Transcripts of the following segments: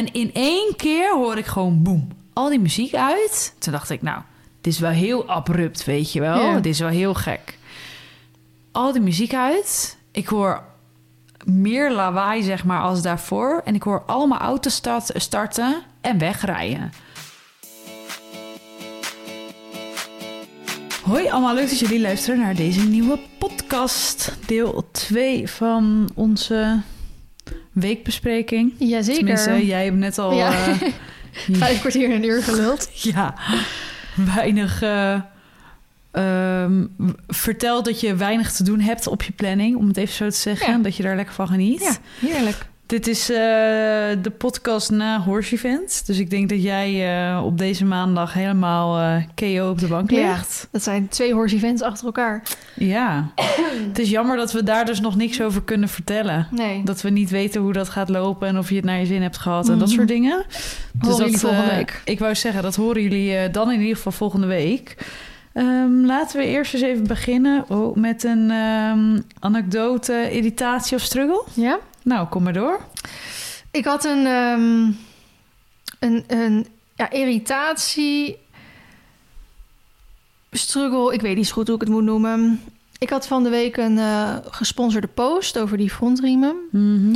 En in 1 keer hoor ik gewoon boem, al die muziek uit. Toen dacht ik, nou, dit is wel heel abrupt, weet je wel. Ja. Dit is wel heel gek. Al die muziek uit. Ik hoor meer lawaai, zeg maar, als daarvoor. En ik hoor allemaal auto's starten en wegrijden. Hoi allemaal, leuk dat jullie luisteren naar deze nieuwe podcast. Deel 2 van onze weekbespreking. Jazeker. Tenminste, jij hebt net al... Ja. 5 kwartier en een uur geluld. Ja, weinig... vertel dat je weinig te doen hebt op je planning, om het even zo te zeggen. Ja. Dat je daar lekker van geniet. Ja, heerlijk. Dit is de podcast na Horse Event. Dus ik denk dat jij op deze maandag helemaal KO op de bank ligt. Ja, dat zijn 2 horse events achter elkaar. Ja. Het is jammer dat we daar dus nog niks over kunnen vertellen. Nee. Dat we niet weten hoe dat gaat lopen en of je het naar je zin hebt gehad en dat soort dingen. Horen jullie volgende week. Ik wou zeggen, dat horen jullie dan in ieder geval volgende week. Laten we eerst eens even beginnen met een anekdote, irritatie of struggle. Ja? Nou, kom maar door. Ik had een irritatie, struggle, ik weet niet zo goed hoe ik het moet noemen. Ik had van de week een gesponsorde post over die frontriemen. Mm-hmm.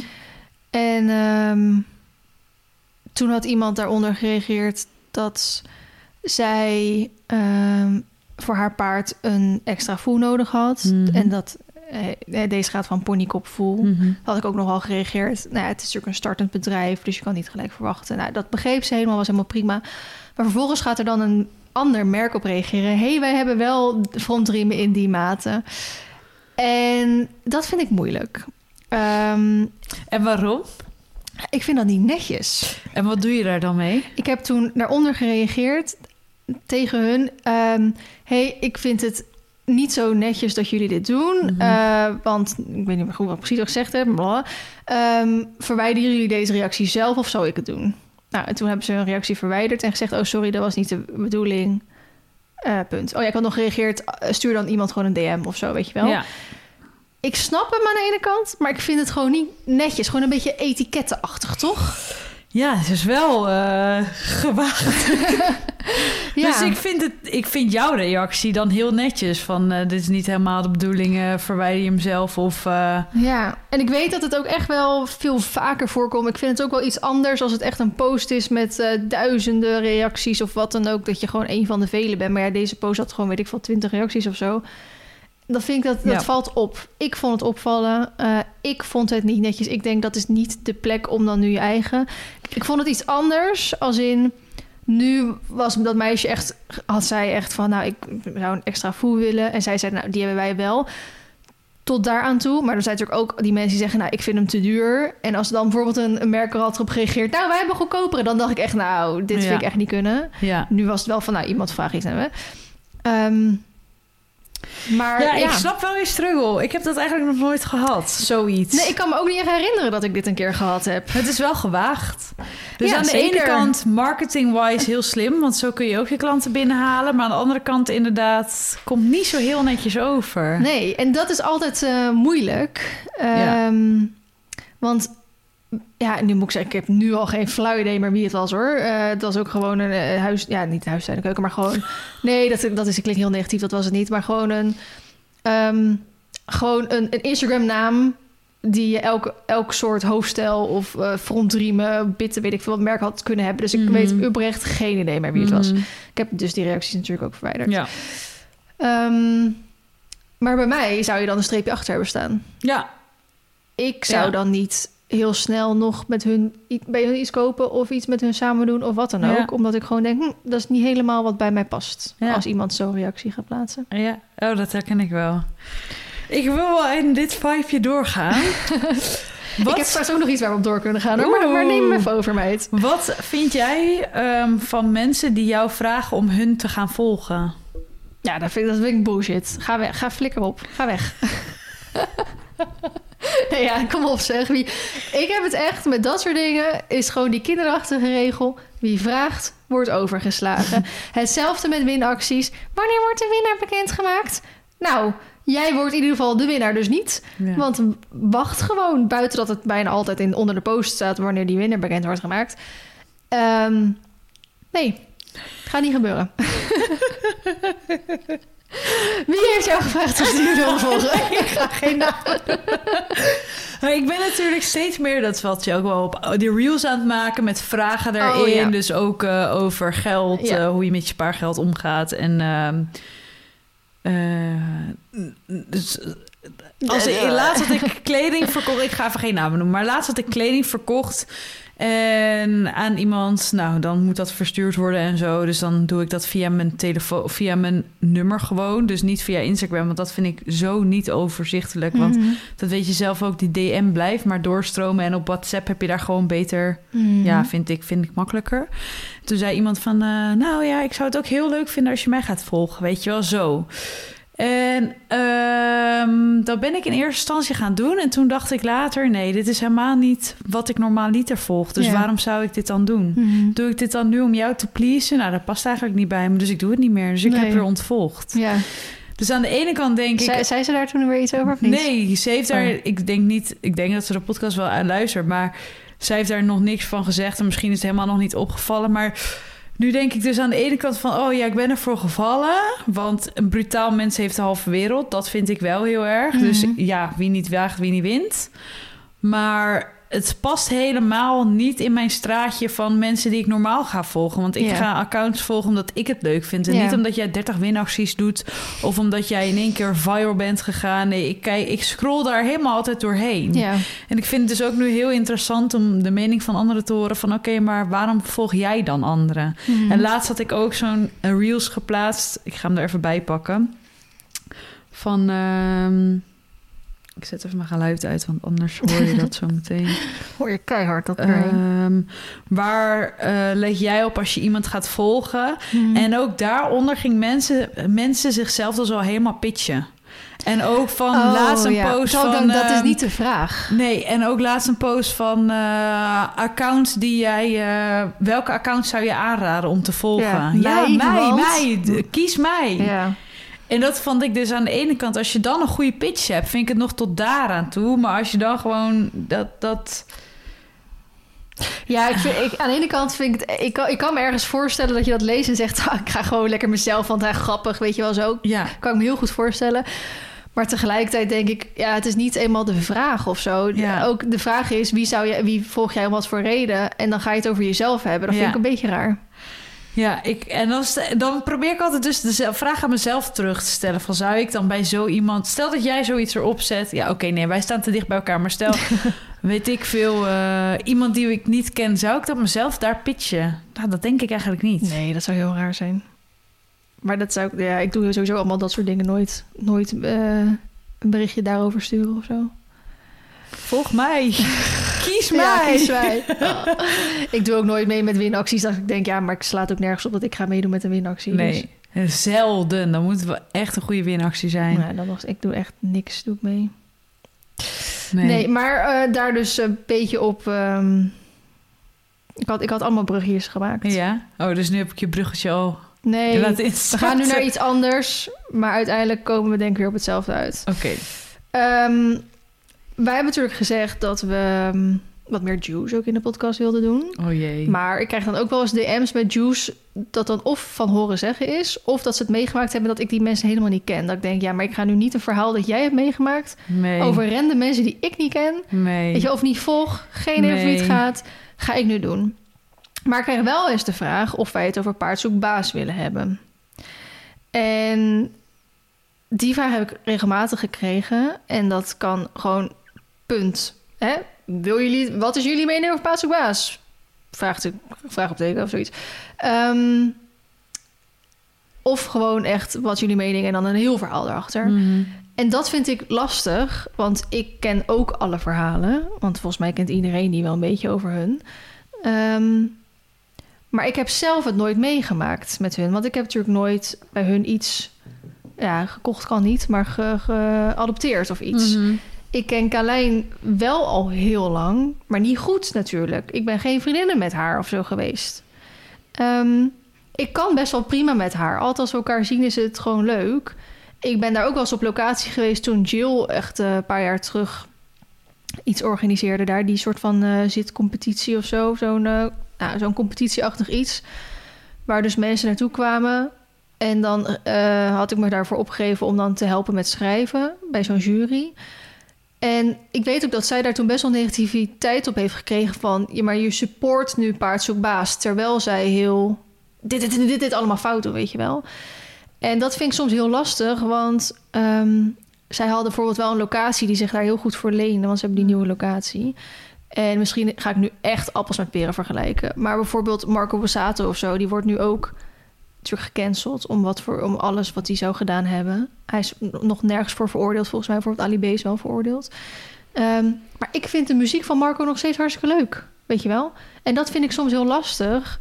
En toen had iemand daaronder gereageerd dat zij voor haar paard een extra voer nodig had. Mm-hmm. En dat deze gaat van ponykopvoer. Mm-hmm. Had ik ook nogal gereageerd. Nou ja, het is natuurlijk een startend bedrijf, dus je kan niet gelijk verwachten. Nou, dat begreep ze helemaal, was helemaal prima. Maar vervolgens gaat er dan een ander merk op reageren. Hey, wij hebben wel frontriemen in die maten. En dat vind ik moeilijk. En waarom? Ik vind dat niet netjes. En wat doe je daar dan mee? Ik heb toen daaronder gereageerd tegen hun. Hey, ik vind het niet zo netjes dat jullie dit doen. Mm-hmm. Want ik weet niet meer goed wat precies gezegd heb. Verwijderen jullie deze reactie zelf of zou ik het doen? Nou, en toen hebben ze een reactie verwijderd en gezegd... oh, sorry, dat was niet de bedoeling. Punt. Oh ja, ik had nog gereageerd... stuur dan iemand gewoon een DM of zo, weet je wel. Ja. Ik snap hem aan de ene kant... maar ik vind het gewoon niet netjes. Gewoon een beetje etikettenachtig, toch? Ja, het is wel gewaagd. Ja. Dus ik vind jouw reactie dan heel netjes. Van dit is niet helemaal de bedoeling, verwijder je hem zelf of... Ja, en ik weet dat het ook echt wel veel vaker voorkomt. Ik vind het ook wel iets anders als het echt een post is met duizenden reacties of wat dan ook. Dat je gewoon een van de velen bent. Maar ja, deze post had gewoon, weet ik veel, 20 reacties of zo. Dan vind ik dat valt op. Ik vond het opvallen. Ik vond het niet netjes. Ik denk dat is niet de plek om dan nu je eigen. Ik vond het iets anders als in... Nu was dat meisje echt... had zij echt van... nou, ik zou een extra voer willen. En zij zei, nou, die hebben wij wel. Tot daaraan toe. Maar er zijn natuurlijk ook die mensen die zeggen... nou, ik vind hem te duur. En als dan bijvoorbeeld een merker had erop gereageerd... nou, wij hebben goedkopere. Dan dacht ik echt, nou, dit vind ik echt niet kunnen. Ja. Nu was het wel van, nou, iemand vraagt iets naar me. Maar ja, ik snap wel je struggle. Ik heb dat eigenlijk nog nooit gehad, zoiets. Nee, ik kan me ook niet echt herinneren dat ik dit een keer gehad heb. Het is wel gewaagd. Dus Ja, aan de zeker. ene kant marketing-wise heel slim... want zo kun je ook je klanten binnenhalen. Maar aan de andere kant inderdaad... komt niet zo heel netjes over. Nee, en dat is altijd moeilijk. Want... ja, nu moet ik zeggen, ik heb nu al geen flauw idee meer wie het was, hoor. Het was ook gewoon een huis... ja, niet huis, keuken, maar gewoon... nee, dat klinkt heel negatief, dat was het niet. Maar gewoon een Instagram-naam... die je elk soort hoofdstel of frontriemen, bitten, weet ik veel wat merk had kunnen hebben. Dus ik weet oprecht geen idee meer wie het was. Ik heb dus die reacties natuurlijk ook verwijderd. Ja. Maar bij mij zou je dan een streepje achter hebben staan. Ja. Ik zou dan niet heel snel nog bij hun iets kopen... of iets met hun samen doen of wat dan ook. Omdat ik gewoon denk, dat is niet helemaal wat bij mij past. Ja. Als iemand zo'n reactie gaat plaatsen. Ja, dat herken ik wel. Ik wil wel in dit vibeje doorgaan. Ik heb straks ook nog iets waar we op door kunnen gaan. Hoor. Maar neem me even over, meid. Wat vind jij van mensen die jou vragen om hun te gaan volgen? Ja, dat vind ik bullshit. Ga weg. Ga flikker op. Ga weg. Nee, ja, kom op zeg. Ik heb het echt met dat soort dingen... is gewoon die kinderachtige regel... wie vraagt, wordt overgeslagen. Hetzelfde met winacties. Wanneer wordt de winnaar bekendgemaakt? Nou, Jij wordt in ieder geval de winnaar dus niet. Ja. Want wacht gewoon. Buiten dat het bijna altijd onder de post staat... wanneer die winnaar bekend wordt gemaakt. Nee, gaat niet gebeuren. Wie heeft jou gevraagd of die wil volgen? Ik ga geen naam. Maar ik ben natuurlijk steeds meer, dat valt je ook wel op, die reels aan het maken met vragen erin. Dus ook over geld, hoe je met je spaargeld omgaat. En dus laatst had ik kleding verkocht. Ik ga even geen namen noemen, maar laatst had ik kleding verkocht. En aan iemand, nou, dan moet dat verstuurd worden en zo. Dus dan doe ik dat via mijn telefoon, via mijn nummer gewoon. Dus niet via Instagram, want dat vind ik zo niet overzichtelijk. Want dat weet je zelf ook, die DM blijft maar doorstromen. En op WhatsApp heb je daar gewoon beter, vind ik makkelijker. Toen zei iemand van, nou ja, ik zou het ook heel leuk vinden als je mij gaat volgen. Weet je wel, zo. En dat ben ik in eerste instantie gaan doen. En toen dacht ik later, nee, dit is helemaal niet wat ik normaaliter volg. Dus waarom zou ik dit dan doen? Doe ik dit dan nu om jou te pleasen? Nou, dat past eigenlijk niet bij me, dus ik doe het niet meer. Dus ik heb er ontvolgd. Ja. Dus aan de ene kant denk ik... Zei ze daar toen weer iets over of niet? Nee, ze heeft daar... Ik denk dat ze de podcast wel aan luistert, maar zij heeft daar nog niks van gezegd. En misschien is het helemaal nog niet opgevallen, maar... Nu denk ik dus aan de ene kant van... oh ja, ik ben ervoor gevallen. Want een brutaal mens heeft de halve wereld. Dat vind ik wel heel erg. Dus ja, wie niet waagt, wie niet wint. Maar het past helemaal niet in mijn straatje... van mensen die ik normaal ga volgen. Want ik ga accounts volgen omdat ik het leuk vind. En niet omdat jij 30 winacties doet... of omdat jij in één keer viral bent gegaan. Nee, ik scroll daar helemaal altijd doorheen. Ja. En ik vind het dus ook nu heel interessant... om de mening van anderen te horen van... oké, maar waarom volg jij dan anderen? En laatst had ik ook zo'n reels geplaatst. Ik ga hem er even bij pakken. Van... ik zet even mijn geluid uit, want anders hoor je dat zo meteen. Hoor je keihard dat erin. Waar let jij op als je iemand gaat volgen? En ook daaronder ging mensen zichzelf dus al helemaal pitchen. En ook van laatst een post van... dat is niet de vraag. Nee, en ook laatst een post van accounts die jij... welke accounts zou je aanraden om te volgen? Mij. Kies mij. Ja. En dat vond ik dus aan de ene kant... als je dan een goede pitch hebt, vind ik het nog tot daaraan toe. Maar als je dan gewoon dat... Ja, aan de ene kant vind ik het... Ik kan me ergens voorstellen dat je dat leest en zegt... ik ga gewoon lekker mezelf, want hij grappig, weet je wel zo. Ja. Kan ik me heel goed voorstellen. Maar tegelijkertijd denk ik... ja, het is niet eenmaal de vraag of zo. Ja. Ook de vraag is, wie volg jij om wat voor reden? En dan ga je het over jezelf hebben. Dat vind ik een beetje raar. Ja, dan probeer ik altijd dus de vraag aan mezelf terug te stellen. Van zou ik dan bij zo iemand... Stel dat jij zoiets erop zet. Ja, oké, nee, wij staan te dicht bij elkaar. Maar stel, weet ik veel, iemand die ik niet ken... zou ik dan mezelf daar pitchen? Nou, dat denk ik eigenlijk niet. Nee, dat zou heel raar zijn. Maar dat zou ik... Ja, ik doe sowieso allemaal dat soort dingen nooit een berichtje daarover sturen of zo. Volg mij. Kies mij. Ja, kies mij. Ja. Ik doe ook nooit mee met winacties. Dat ik denk, ja, maar ik slaat ook nergens op dat ik ga meedoen met een winactie. Nee, dus. Zelden. Dan moet het wel echt een goede winactie zijn. Ja, ik doe echt niks doe ik mee. Nee, maar daar dus een beetje op... Ik had allemaal bruggetjes gemaakt. Ja? Oh, dus nu heb ik je bruggetje al... Nee, we gaan nu naar iets anders. Maar uiteindelijk komen we denk ik weer op hetzelfde uit. Oké. Wij hebben natuurlijk gezegd dat we wat meer juice ook in de podcast wilden doen. Oh jee. Maar ik krijg dan ook wel eens DM's met juice... dat dan of van horen zeggen is... of dat ze het meegemaakt hebben dat ik die mensen helemaal niet ken. Dat ik denk, ja, maar ik ga nu niet een verhaal dat jij hebt meegemaakt... over random mensen die ik niet ken. Weet je, of niet volg, geen idee wie het gaat... ga ik nu doen. Maar ik krijg wel eens de vraag of wij het over paardzoekbaas willen hebben. En die vraag heb ik regelmatig gekregen. En dat kan gewoon punt. Hè? Wat is jullie mening over paardzoekbaas? Vraag op teken of zoiets. Of gewoon echt wat jullie mening en dan een heel verhaal erachter. Mm-hmm. En dat vind ik lastig, want ik ken ook alle verhalen. Want volgens mij kent iedereen die wel een beetje over hun. Maar ik heb zelf het nooit meegemaakt met hun. Want ik heb natuurlijk nooit bij hun iets... Ja, gekocht kan niet, maar geadopteerd of iets. Mm-hmm. Ik ken Carlijn wel al heel lang, maar niet goed natuurlijk. Ik ben geen vriendinnen met haar of zo geweest. Ik kan best wel prima met haar. Altijd als we elkaar zien is het gewoon leuk. ik ben daar ook wel eens op locatie geweest toen Jill echt een paar jaar terug iets organiseerde daar. Die soort van zitcompetitie of zo. Zo'n competitieachtig iets. Waar dus mensen naartoe kwamen. En dan had ik me daarvoor opgegeven om dan te helpen met schrijven bij zo'n jury. En ik weet ook dat zij daar toen best wel negativiteit op heeft gekregen van... ja, maar je support nu Paard zoekt baas, terwijl zij heel... dit allemaal fout doen, weet je wel. En dat vind ik soms heel lastig, want zij hadden bijvoorbeeld wel een locatie die zich daar heel goed voor leende, want ze hebben die nieuwe locatie. En misschien ga ik nu echt appels met peren vergelijken. Maar bijvoorbeeld Marco Borsato of zo, die wordt nu ook natuurlijk gecanceld om alles wat hij zou gedaan hebben. Hij is nog nergens voor veroordeeld, volgens mij. Bijvoorbeeld Ali B is wel veroordeeld. Maar ik vind de muziek van Marco nog steeds hartstikke leuk, weet je wel. En dat vind ik soms heel lastig.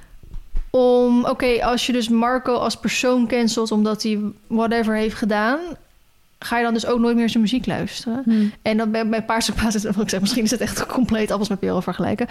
Als je dus Marco als persoon cancelt omdat hij whatever heeft gedaan, ga je dan dus ook nooit meer zijn muziek luisteren. En dan bij Paarse Baas, ik zeg, misschien is het echt compleet appels met peren vergelijken.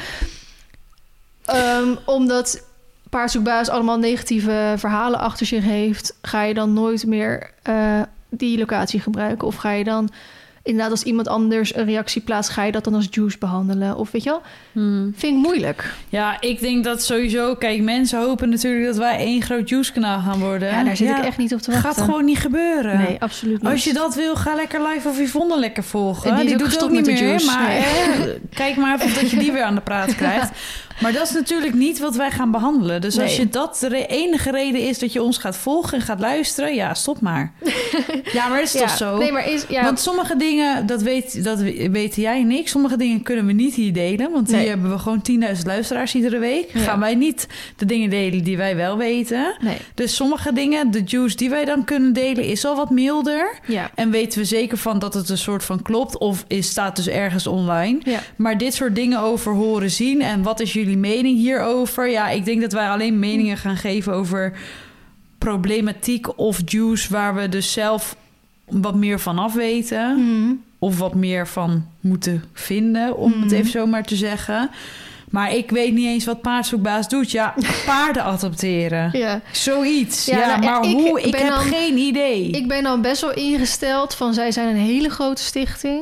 Omdat Paarse Baas allemaal negatieve verhalen achter zich heeft, ga je dan nooit meer die locatie gebruiken? Of ga je dan inderdaad als iemand anders een reactie plaatst, ga je dat dan als juice behandelen? Of weet je wel? Vind ik moeilijk. Ja, ik denk dat sowieso... Kijk, mensen hopen natuurlijk dat wij één groot juice-kanaal gaan worden. Ja, daar zit ik echt niet op te wachten. Gaat gewoon niet gebeuren. Nee, absoluut niet. Als je dat wil, ga lekker live of Yvonne lekker volgen. En die doet het ook niet meer, juice, maar nee. Kijk maar even dat je die weer aan de praat krijgt. Maar dat is natuurlijk niet wat wij gaan behandelen. Dus als je dat de enige reden is dat je ons gaat volgen en gaat luisteren, ja, stop maar. Ja, maar is toch zo? Nee, maar Want sommige dingen, dat weet jij en ik. Sommige dingen kunnen we niet hier delen. Want hier hebben we gewoon 10.000 luisteraars iedere week. Ja. Gaan wij niet de dingen delen die wij wel weten. Nee. Dus sommige dingen, de juice die wij dan kunnen delen, is al wat milder. Ja. En weten we zeker van dat het een soort van klopt. Of staat dus ergens online. Ja. Maar dit soort dingen over horen zien. En wat is jullie mening hierover? Ja, ik denk dat wij alleen meningen gaan geven over problematiek of juice waar we dus zelf wat meer van af weten. Of wat meer van moeten vinden, om het even zo maar te zeggen. Maar ik weet niet eens wat Paardzoekbaas doet. Ja, paarden adopteren. Ja. Zoiets. Ja, Ja, maar hoe? Ik heb geen idee. Ik ben dan best wel ingesteld van zij zijn een hele grote stichting.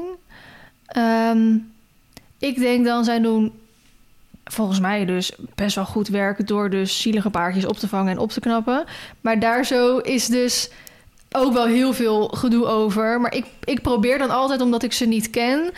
Ik denk dan, zij doen volgens mij dus best wel goed werk door dus zielige paardjes op te vangen en op te knappen. Maar daar zo is dus ook wel heel veel gedoe over. Maar ik probeer dan altijd, omdat ik ze niet ken,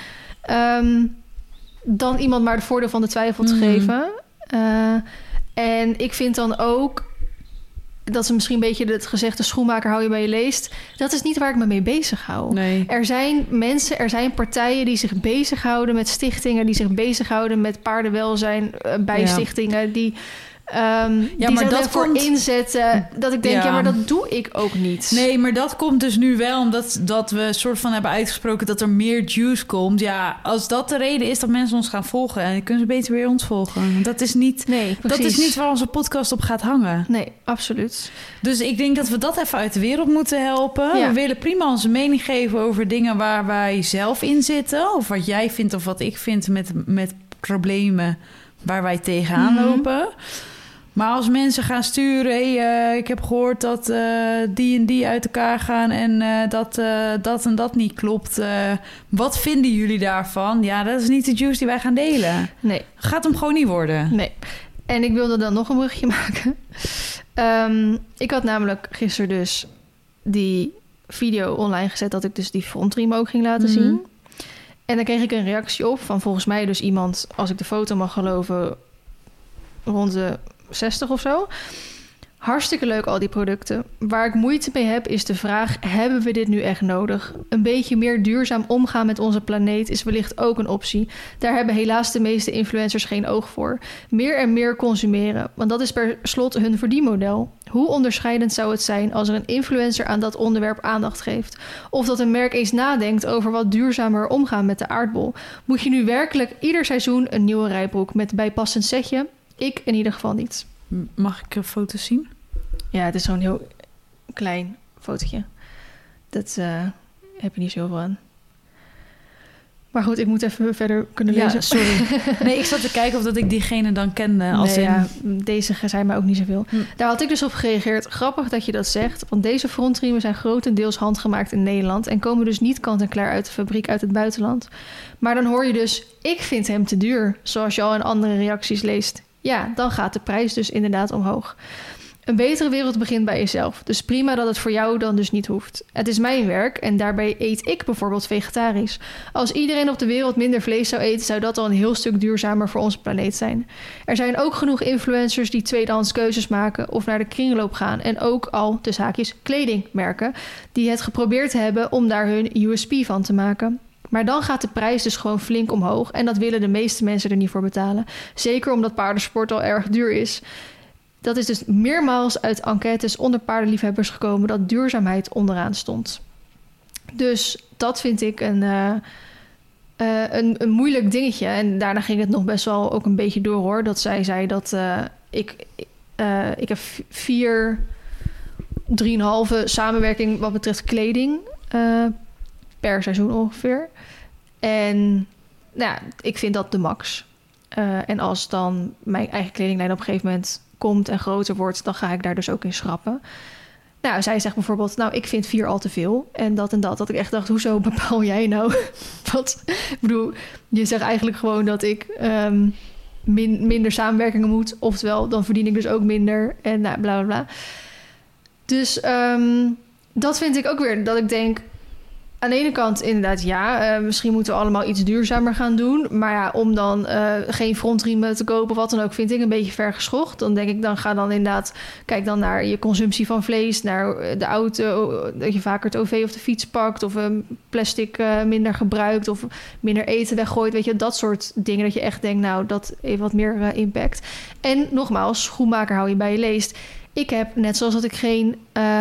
dan iemand maar de voordeel van de twijfel te geven. En ik vind dan ook dat ze misschien een beetje het gezegde schoenmaker hou je bij je leest. Dat is niet waar ik me mee bezig hou. Nee. Er zijn mensen, er zijn partijen die zich bezighouden met stichtingen, die zich bezighouden met paardenwelzijn bij stichtingen, die die maar dat ervoor inzetten. Dat ik denk, ja, maar dat doe ik ook niet. Nee, maar dat komt dus nu wel omdat we soort van hebben uitgesproken dat er meer juice komt. Ja, als dat de reden is dat mensen ons gaan volgen, en dan kunnen ze beter weer ons volgen. Dat is niet, dat is niet waar onze podcast op gaat hangen. Nee, absoluut. Dus ik denk dat we dat even uit de wereld moeten helpen. Ja. We willen prima onze mening geven over dingen waar wij zelf in zitten. Of wat jij vindt of wat ik vind met problemen waar wij tegenaan lopen. Maar als mensen gaan sturen, hey, ik heb gehoord dat die en die uit elkaar gaan en dat en dat niet klopt. Wat vinden jullie daarvan? Ja, dat is niet de juice die wij gaan delen. Nee. Gaat hem gewoon niet worden. Nee. En ik wilde dan nog een brugje maken. Ik had namelijk gisteren dus die video online gezet dat ik dus die frontriem ook ging laten zien. En dan kreeg ik een reactie op van volgens mij dus iemand, als ik de foto mag geloven, rond de 60 of zo. Hartstikke leuk al die producten. Waar ik moeite mee heb is de vraag, hebben we dit nu echt nodig? Een beetje meer duurzaam omgaan met onze planeet is wellicht ook een optie. Daar hebben helaas de meeste influencers geen oog voor. Meer en meer consumeren, want dat is per slot hun verdienmodel. Hoe onderscheidend zou het zijn als er een influencer aan dat onderwerp aandacht geeft? Of dat een merk eens nadenkt over wat duurzamer omgaan met de aardbol? Moet je nu werkelijk ieder seizoen een nieuwe rijbroek met bijpassend setje? Ik in ieder geval niet. Mag ik een foto zien? Ja, het is zo'n heel klein fotootje. Dat heb je niet zoveel aan. Maar goed, ik moet even verder kunnen lezen. Ja, sorry. Nee, ik zat te kijken of dat ik diegene dan kende. Als deze zei mij ook niet zoveel. Daar had ik dus op gereageerd. Grappig dat je dat zegt. Want deze frontriemen zijn grotendeels handgemaakt in Nederland... en komen dus niet kant-en-klaar uit de fabriek uit het buitenland. Maar dan hoor je dus... ik vind hem te duur, zoals je al in andere reacties leest. Ja, dan gaat de prijs dus inderdaad omhoog. Een betere wereld begint bij jezelf. Dus prima dat het voor jou dan dus niet hoeft. Het is mijn werk en daarbij eet ik bijvoorbeeld vegetarisch. Als iedereen op de wereld minder vlees zou eten... zou dat al een heel stuk duurzamer voor onze planeet zijn. Er zijn ook genoeg influencers die tweedehands keuzes maken... of naar de kringloop gaan. En ook al, tussen haakjes, kledingmerken... die het geprobeerd hebben om daar hun USP van te maken... Maar dan gaat de prijs dus gewoon flink omhoog... en dat willen de meeste mensen er niet voor betalen. Zeker omdat paardensport al erg duur is... Dat is dus meermaals uit enquêtes onder paardenliefhebbers gekomen... dat duurzaamheid onderaan stond. Dus dat vind ik een moeilijk dingetje. En daarna ging het nog best wel ook een beetje door, hoor. Dat zij zei dat ik heb 3,5 samenwerking wat betreft kleding... per seizoen ongeveer. En nou ja, ik vind dat de max. En als dan mijn eigen kledinglijn op een gegeven moment... komt en groter wordt, dan ga ik daar dus ook in schrappen. Nou, zij zegt bijvoorbeeld... nou, ik vind 4 al te veel. En dat en dat. Dat ik echt dacht, hoezo bepaal jij nou? Wat? Ik bedoel, je zegt eigenlijk gewoon dat ik... minder samenwerkingen moet. Oftewel, dan verdien ik dus ook minder. En nou, bla, bla, bla. Dus dat vind ik ook weer... dat ik denk... Aan de ene kant inderdaad misschien moeten we allemaal iets duurzamer gaan doen. Maar ja, om dan geen frontriemen te kopen of wat dan ook... vind ik een beetje ver geschocht. Dan denk ik, dan ga dan inderdaad... kijk dan naar je consumptie van vlees... naar de auto, dat je vaker het OV of de fiets pakt... of plastic minder gebruikt of minder eten weggooit. Weet je, dat soort dingen dat je echt denkt... nou, dat heeft wat meer impact. En nogmaals, schoenmaker hou je bij je leest. Ik heb, net zoals dat ik geen...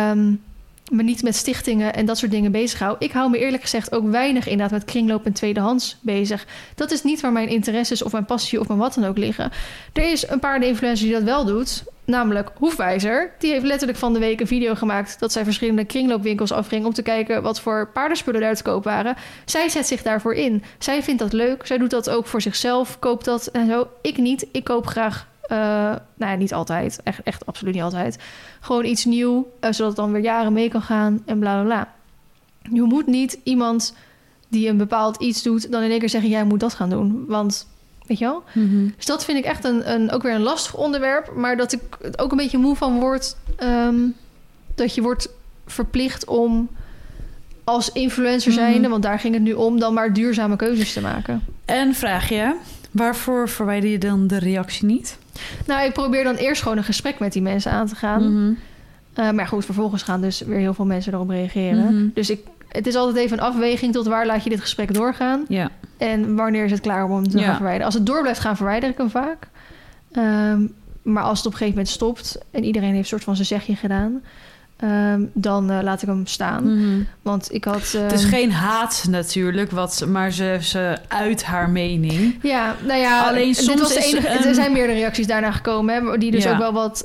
me niet met stichtingen en dat soort dingen bezig hou. Ik hou me eerlijk gezegd ook weinig inderdaad met kringloop en tweedehands bezig. Dat is niet waar mijn interesses of mijn passie of mijn wat dan ook liggen. Er is een paardeninfluencer die dat wel doet, namelijk Hoefwijzer. Die heeft letterlijk van de week een video gemaakt dat zij verschillende kringloopwinkels afging om te kijken wat voor paardenspullen daar te koop waren. Zij zet zich daarvoor in. Zij vindt dat leuk. Zij doet dat ook voor zichzelf, koopt dat en zo. Ik niet. Ik koop graag nou ja, niet altijd. Echt absoluut niet altijd. Gewoon iets nieuw, zodat het dan weer jaren mee kan gaan en bla bla bla. Je moet niet iemand die een bepaald iets doet... dan in één keer zeggen, jij moet dat gaan doen. Want, weet je wel? Mm-hmm. Dus dat vind ik echt ook weer een lastig onderwerp. Maar dat ik het ook een beetje moe van word... dat je wordt verplicht om als influencer zijnde... want daar ging het nu om, dan maar duurzame keuzes te maken. En vraag je... Waarvoor verwijder je dan de reactie niet? Nou, ik probeer dan eerst gewoon een gesprek met die mensen aan te gaan. Mm-hmm. Maar goed, vervolgens gaan dus weer heel veel mensen erop reageren. Mm-hmm. Dus het is altijd even een afweging tot waar laat je dit gesprek doorgaan. Ja. En wanneer is het klaar om hem te gaan verwijderen. Als het door blijft gaan, verwijder ik hem vaak. Maar als het op een gegeven moment stopt en iedereen heeft een soort van zijn zegje gedaan... dan laat ik hem staan. Mm-hmm. Want ik had... Het is geen haat natuurlijk, maar ze uit haar mening. Ja, nou ja, alleen soms dit was de enige, er zijn meerdere reacties daarna gekomen... Hè, die dus ook wel wat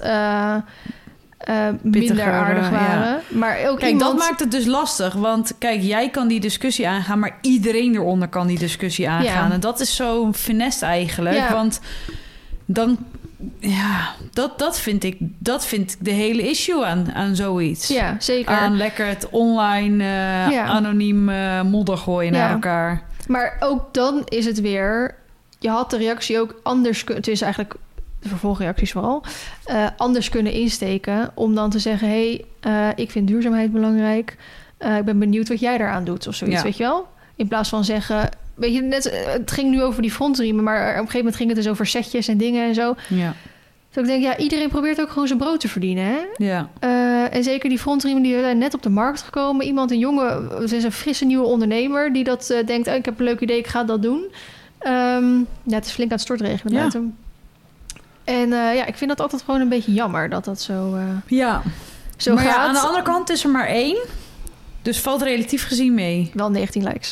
minder aardig waren. Ja. Maar ook kijk, dat maakt het dus lastig. Want kijk, jij kan die discussie aangaan... maar iedereen eronder kan die discussie aangaan. Ja. En dat is zo finesse eigenlijk. Ja. Want dan... Ja, dat vind ik de hele issue aan zoiets. Ja, zeker. Aan lekker het online anoniem modder gooien naar elkaar. Maar ook dan is het weer... Je had de reactie ook anders het is eigenlijk de vervolgreacties vooral... anders kunnen insteken om dan te zeggen... hey, ik vind duurzaamheid belangrijk. Ik ben benieuwd wat jij daaraan doet of zoiets, weet je wel? In plaats van zeggen... Weet je, het ging nu over die frontriemen... maar op een gegeven moment ging het dus over setjes en dingen en zo. Ja. Dus ik denk, iedereen probeert ook gewoon zijn brood te verdienen, hè? Ja. En zeker die frontriemen, die zijn net op de markt gekomen. Iemand, het is een frisse nieuwe ondernemer... die dat denkt, ik heb een leuk idee, ik ga dat doen. Het is flink aan het stortregenen buiten. En ik vind dat altijd gewoon een beetje jammer... dat zo, zo maar gaat. Aan de andere kant is er maar 1... dus valt relatief gezien mee. Wel 19 likes.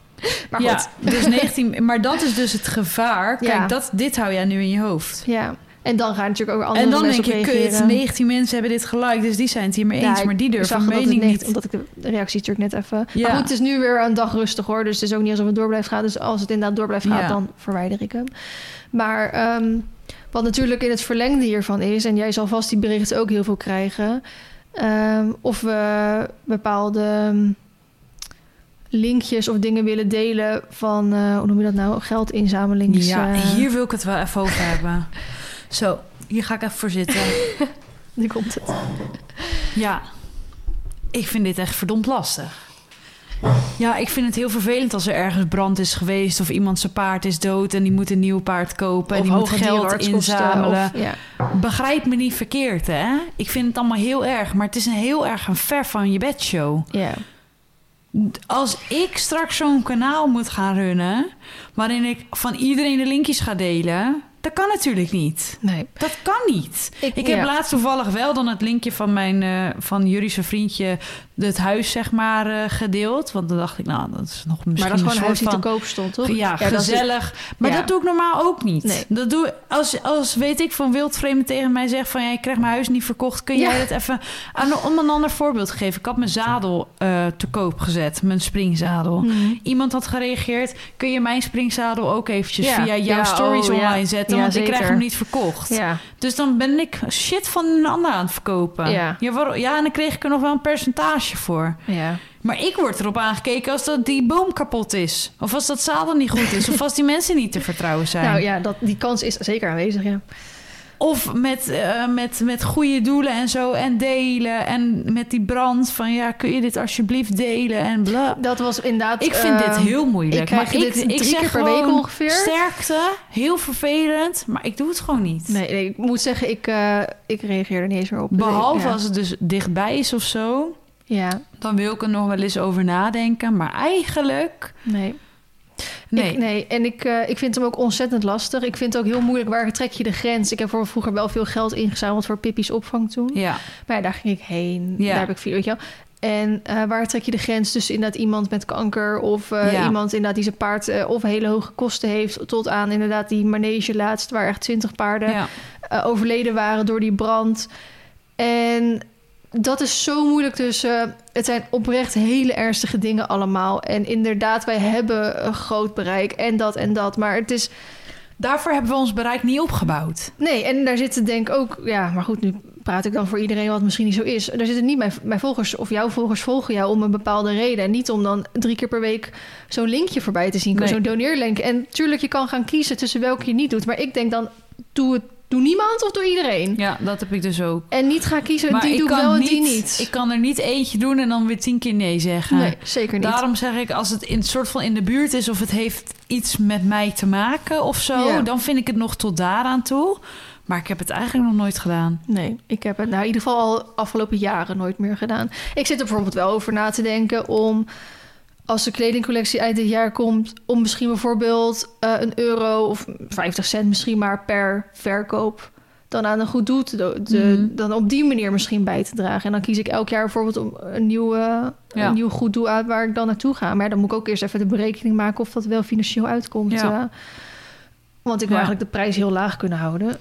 Maar goed. Dus 19. Maar dat is dus het gevaar. Kijk, dit hou jij nu in je hoofd. Ja. En dan gaan natuurlijk ook andere En dan mensen denk op je, reageren. kut, 19 mensen hebben dit geliked, dus die zijn het hiermee eens. Ja, maar die ik durven zag mijn dat het mening niet. omdat ik de reactie natuurlijk net even... Ja. Maar goed, het is nu weer een dag rustig hoor. Dus het is ook niet alsof het door blijft gaan. Dus als het inderdaad door blijft gaan, Ja. dan verwijder ik hem. Maar wat natuurlijk in het verlengde hiervan is... en jij zal vast die berichten ook heel veel krijgen... of we bepaalde linkjes of dingen willen delen van... hoe noem je dat nou? Geldinzamelings... Ja, hier wil ik het wel even over hebben. Zo, hier ga ik even voor zitten. Nu komt het. Ja, ik vind dit echt verdomd lastig. Ja, ik vind het heel vervelend als er ergens brand is geweest... of iemand zijn paard is dood en die moet een nieuw paard kopen... en die moet geld inzamelen. Ja. Begrijp me niet verkeerd, hè? Ik vind het allemaal heel erg, maar het is heel erg een ver van je bedshow. Ja. Als ik straks zo'n kanaal moet gaan runnen... waarin ik van iedereen de linkjes ga delen... dat kan natuurlijk niet. Nee. Dat kan niet. Ik ja. heb laatst toevallig wel dan het linkje van van Jurie zijn vriendje... het huis, zeg maar, gedeeld. Want dan dacht ik, nou, dat is nog misschien Maar dat is gewoon een huis die soort te koop stond, toch? Ja, gezellig. Maar ja. dat doe ik normaal ook niet. Nee. Dat doe als weet ik van wildvreemde tegen mij zegt van... ja, ik krijg mijn huis niet verkocht. Kun jij dat even... om een ander voorbeeld te geven. Ik had mijn zadel te koop gezet. Mijn springzadel. Iemand had gereageerd... kun je mijn springzadel ook eventjes via jouw stories online zetten? Want ik krijg hem niet verkocht. Ja. Dus dan ben ik shit van een ander aan het verkopen. Ja. Ja, en dan kreeg ik er nog wel een percentage voor. Ja. Maar ik word erop aangekeken als dat die boom kapot is. Of als dat zadel niet goed is. Of als die mensen niet te vertrouwen zijn. Nou ja, die kans is zeker aanwezig, ja. Of met goede doelen en zo. En delen. En met die brand van... ja, kun je dit alsjeblieft delen? En bla. Dat was inderdaad... Ik vind dit heel moeilijk. Ik krijg dit 3 keer per week ongeveer. Sterkte, heel vervelend. Maar ik doe het gewoon niet. Nee, ik moet zeggen, ik reageer er niet eens meer op. Behalve als het dus dichtbij is of zo... Ja. Dan wil ik er nog wel eens over nadenken. Maar eigenlijk... Nee. Nee. En ik vind hem ook ontzettend lastig. Ik vind het ook heel moeilijk, waar trek je de grens? Ik heb vroeger wel veel geld ingezameld voor Pippi's opvang toen. Ja. Maar ja, daar ging ik heen. Ja. Daar heb ik veel, weet je wel. En waar trek je de grens tussen inderdaad iemand met kanker... of iemand inderdaad die zijn paard of hele hoge kosten heeft... tot aan inderdaad die manege laatst... waar echt 20 paarden overleden waren door die brand. En... dat is zo moeilijk tussen... het zijn oprecht hele ernstige dingen allemaal. En inderdaad, wij hebben een groot bereik en dat. Maar het is... Daarvoor hebben we ons bereik niet opgebouwd. Nee, en daar zitten denk ik ook... ja, maar goed, nu praat ik dan voor iedereen wat misschien niet zo is. Daar zitten niet mijn volgers of jouw volgers volgen jou om een bepaalde reden. En niet om dan 3 keer per week zo'n linkje voorbij te zien. Nee. Zo'n doneerlink. En tuurlijk, je kan gaan kiezen tussen welke je niet doet. Maar ik denk dan, doe niemand of doe iedereen. Ja, dat heb ik dus ook. En niet gaan kiezen, Maar die doe ik wel en die niet. Ik kan er niet eentje doen en dan weer 10 keer nee zeggen. Nee, zeker niet. Daarom zeg ik, als het in soort van in de buurt is... of het heeft iets met mij te maken of zo... Ja. dan vind ik het nog tot daaraan toe. Maar ik heb het eigenlijk nog nooit gedaan. Nee, ik heb het in ieder geval al afgelopen jaren nooit meer gedaan. Ik zit er bijvoorbeeld wel over na te denken om... als de kledingcollectie eind dit jaar komt... om misschien bijvoorbeeld €1 of 50 cent misschien maar per verkoop... dan aan een goed doel dan op die manier misschien bij te dragen. En dan kies ik elk jaar bijvoorbeeld om een nieuw goed doel uit... waar ik dan naartoe ga. Maar dan moet ik ook eerst even de berekening maken... of dat wel financieel uitkomt. Ja. Want ik wil eigenlijk de prijs heel laag kunnen houden.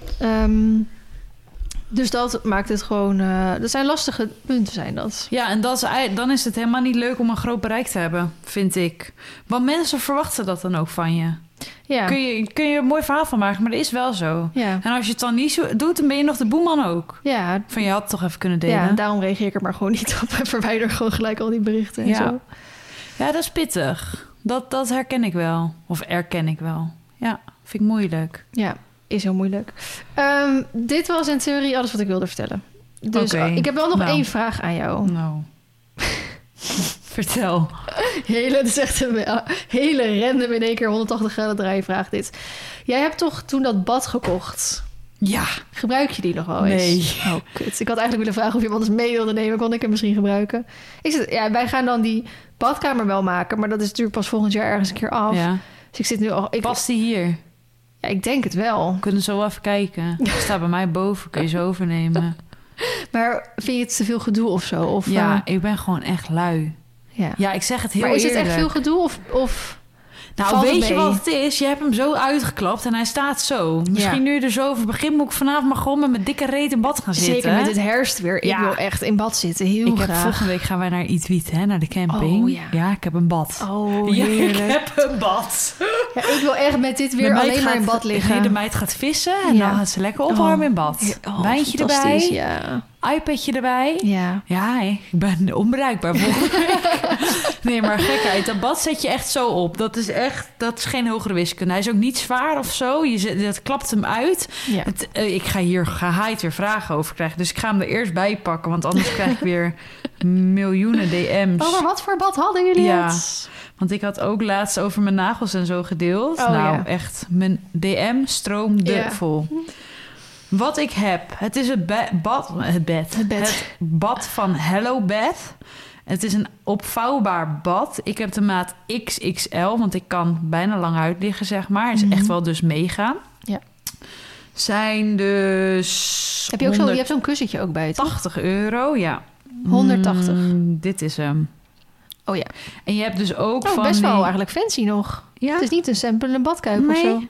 Dus dat maakt het gewoon... dat zijn lastige punten, zijn dat. Ja, en dan is het helemaal niet leuk om een groot bereik te hebben, vind ik. Want mensen verwachten dat dan ook van je. Ja. Kun je een mooi verhaal van maken, maar dat is wel zo. Ja. En als je het dan niet zo doet, dan ben je nog de boeman ook. Ja. Van je had het toch even kunnen delen. Ja, daarom reageer ik er maar gewoon niet op... en verwijder gewoon gelijk al die berichten en zo. Ja, dat is pittig. Dat herken ik wel. Of erken ik wel. Ja, vind ik moeilijk. Ja, is heel moeilijk. Dit was in theorie alles wat ik wilde vertellen. Dus ik heb wel nog 1 vraag aan jou. Nou. Vertel. Het is echt een hele random in één keer 180 graden draaivraag dit. Jij hebt toch toen dat bad gekocht? Ja. Gebruik je die nog wel eens? Nee. Oh, kut. Ik had eigenlijk willen vragen of je hem anders mee wilde nemen. Kon ik hem misschien gebruiken? Wij gaan dan die badkamer wel maken. Maar dat is natuurlijk pas volgend jaar ergens een keer af. Ja. Dus ik zit nu al... Past die hier? Ja, ik denk het wel. We kunnen zo wel even kijken. Die staat bij mij boven. Kun je zo overnemen. Maar vind je het te veel gedoe of zo? Of, ja, ik ben gewoon echt lui. Ja. Ja, ik zeg het heel eerlijk. Maar is het echt veel gedoe of... Nou, Valt het weet je mee? wat het is? Je hebt hem zo uitgeklapt en hij staat zo. Misschien nu je er zo over begint, moet ik vanavond maar gewoon met mijn dikke reet in bad gaan zitten. Zeker met het herfstweer. Ik Ja. wil echt in bad zitten. Heel Ik graag. heb volgende week gaan wij naar Ietwiet, hè, naar de camping. Oh, ja. Ik heb een bad. Oh, Ja, ik heerlijk. heb een bad. Ja, ik wil echt met dit weer De meid alleen maar in gaat- bad liggen. Nee, de meid gaat vissen en Ja. dan gaat ze lekker opwarmen in bad. Oh, Wijntje fantastisch, erbij, Ja. iPadje erbij. Ja. Ja, ik ben onbereikbaar volgende week. Nee, maar gekheid, dat bad zet je echt zo op. Dat is geen hogere wiskunde. Hij is ook niet zwaar of zo. Dat klapt hem uit. Ja. Ik ga hier gehaaid weer vragen over krijgen. Dus ik ga hem er eerst bij pakken. Want anders krijg ik weer miljoenen DM's. Oh, maar wat voor bad hadden jullie Ja. het? Want ik had ook laatst over mijn nagels en zo gedeeld. Oh, nou, ja. echt, mijn DM stroomde Ja. vol. Wat ik heb, het is het bad van Hello Bed. Het is een opvouwbaar bad. Ik heb de maat XXL, want ik kan bijna lang uitliggen, zeg maar. Het is echt wel dus mega. Ja. Zijn dus Heb je ook je hebt zo'n kussentje ook bij, toch? €180, ja. 180. Dit is hem. Oh ja. En je hebt dus ook Oh, van best wel die- eigenlijk fancy nog. Ja. Het is niet een simpele badkuip of Nee. zo.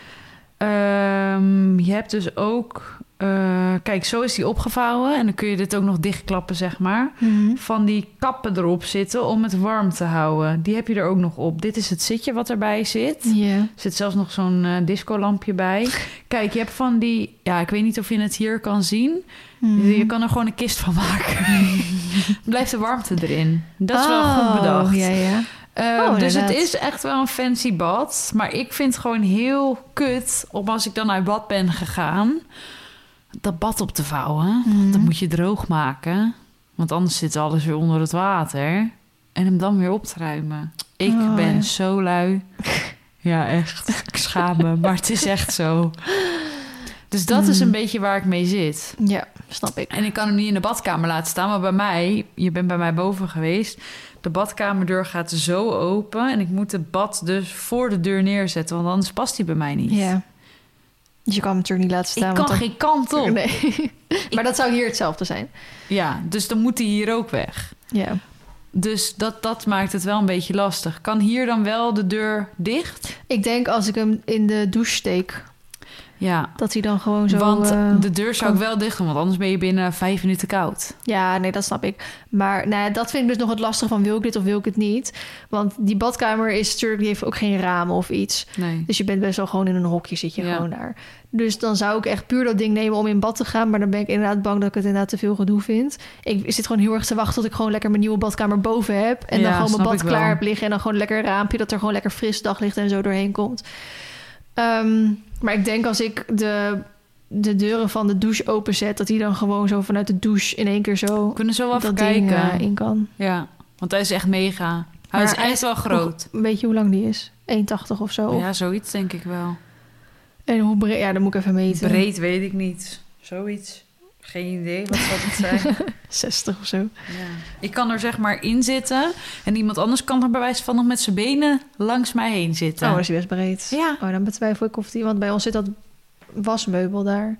Je hebt dus ook... kijk, zo is die opgevouwen. En dan kun je dit ook nog dichtklappen, zeg maar. Van die kappen erop zitten om het warm te houden. Die heb je er ook nog op. Dit is het zitje wat erbij zit. Ja. Er zit zelfs nog zo'n discolampje bij. Kijk, je hebt van die... Ja, ik weet niet of je het hier kan zien. Je kan er gewoon een kist van maken. Blijft de warmte erin. Dat is wel goed bedacht. Ja, ja. Dus het inderdaad. is echt wel een fancy bad. Maar ik vind het gewoon heel kut om als ik dan uit bad ben gegaan... dat bad op te vouwen. Dat moet je droog maken. Want anders zit alles weer onder het water. En hem dan weer op te ruimen. Ik ben zo lui. Ja, echt. Ik schaam me. Maar het is echt zo. Dus dat is een beetje waar ik mee zit. Ja, snap ik. En ik kan hem niet in de badkamer laten staan. Maar bij mij, je bent bij mij boven geweest... de badkamerdeur gaat zo open... en ik moet het bad dus voor de deur neerzetten... want anders past hij bij mij niet. Ja. Dus je kan hem natuurlijk niet laten staan. Ik kan want dan- geen kant op. Nee. Maar dat zou hier hetzelfde zijn. Ja, dus dan moet hij hier ook weg. Ja. Dus dat maakt het wel een beetje lastig. Kan hier dan wel de deur dicht? Ik denk als ik hem in de douche steek... Ja, dat hij dan gewoon zo... want de deur zou ik wel dicht doen... want anders ben je binnen 5 minuten koud. Ja, nee, dat snap ik. Maar nou ja, dat vind ik dus nog het lastige van... wil ik dit of wil ik het niet? Want die badkamer is natuurlijk... die heeft ook geen ramen of iets. Nee. Dus je bent best wel gewoon in een hokje, zit je Ja. gewoon daar. Dus dan zou ik echt puur dat ding nemen om in bad te gaan. Maar dan ben ik inderdaad bang dat ik het inderdaad te veel gedoe vind. Ik zit gewoon heel erg te wachten tot ik gewoon lekker mijn nieuwe badkamer boven heb. En Ja, dan gewoon mijn snap bad ik wel. klaar heb liggen. En dan gewoon lekker een raampje, dat er gewoon lekker fris daglicht en zo doorheen komt. Maar ik denk als ik de deuren van de douche openzet... dat hij dan gewoon zo vanuit de douche in één keer zo... We kunnen zo wel even dat ding kijken. in kan. Ja, want hij is echt mega. Hij Maar is echt wel groot. Weet je hoe lang die is? 1,80 of zo? Ja, zoiets denk ik wel. En hoe breed? Ja, dan moet ik even meten. Breed weet ik niet. Zoiets. Geen idee, wat zal het zijn? 60 of zo. Ja. Ik kan er zeg maar in zitten... en iemand anders kan er bij wijze van nog met zijn benen langs mij heen zitten. Oh, dan is hij best breed. Ja. Oh, dan betwijfel ik of die... Want bij ons zit dat wasmeubel daar.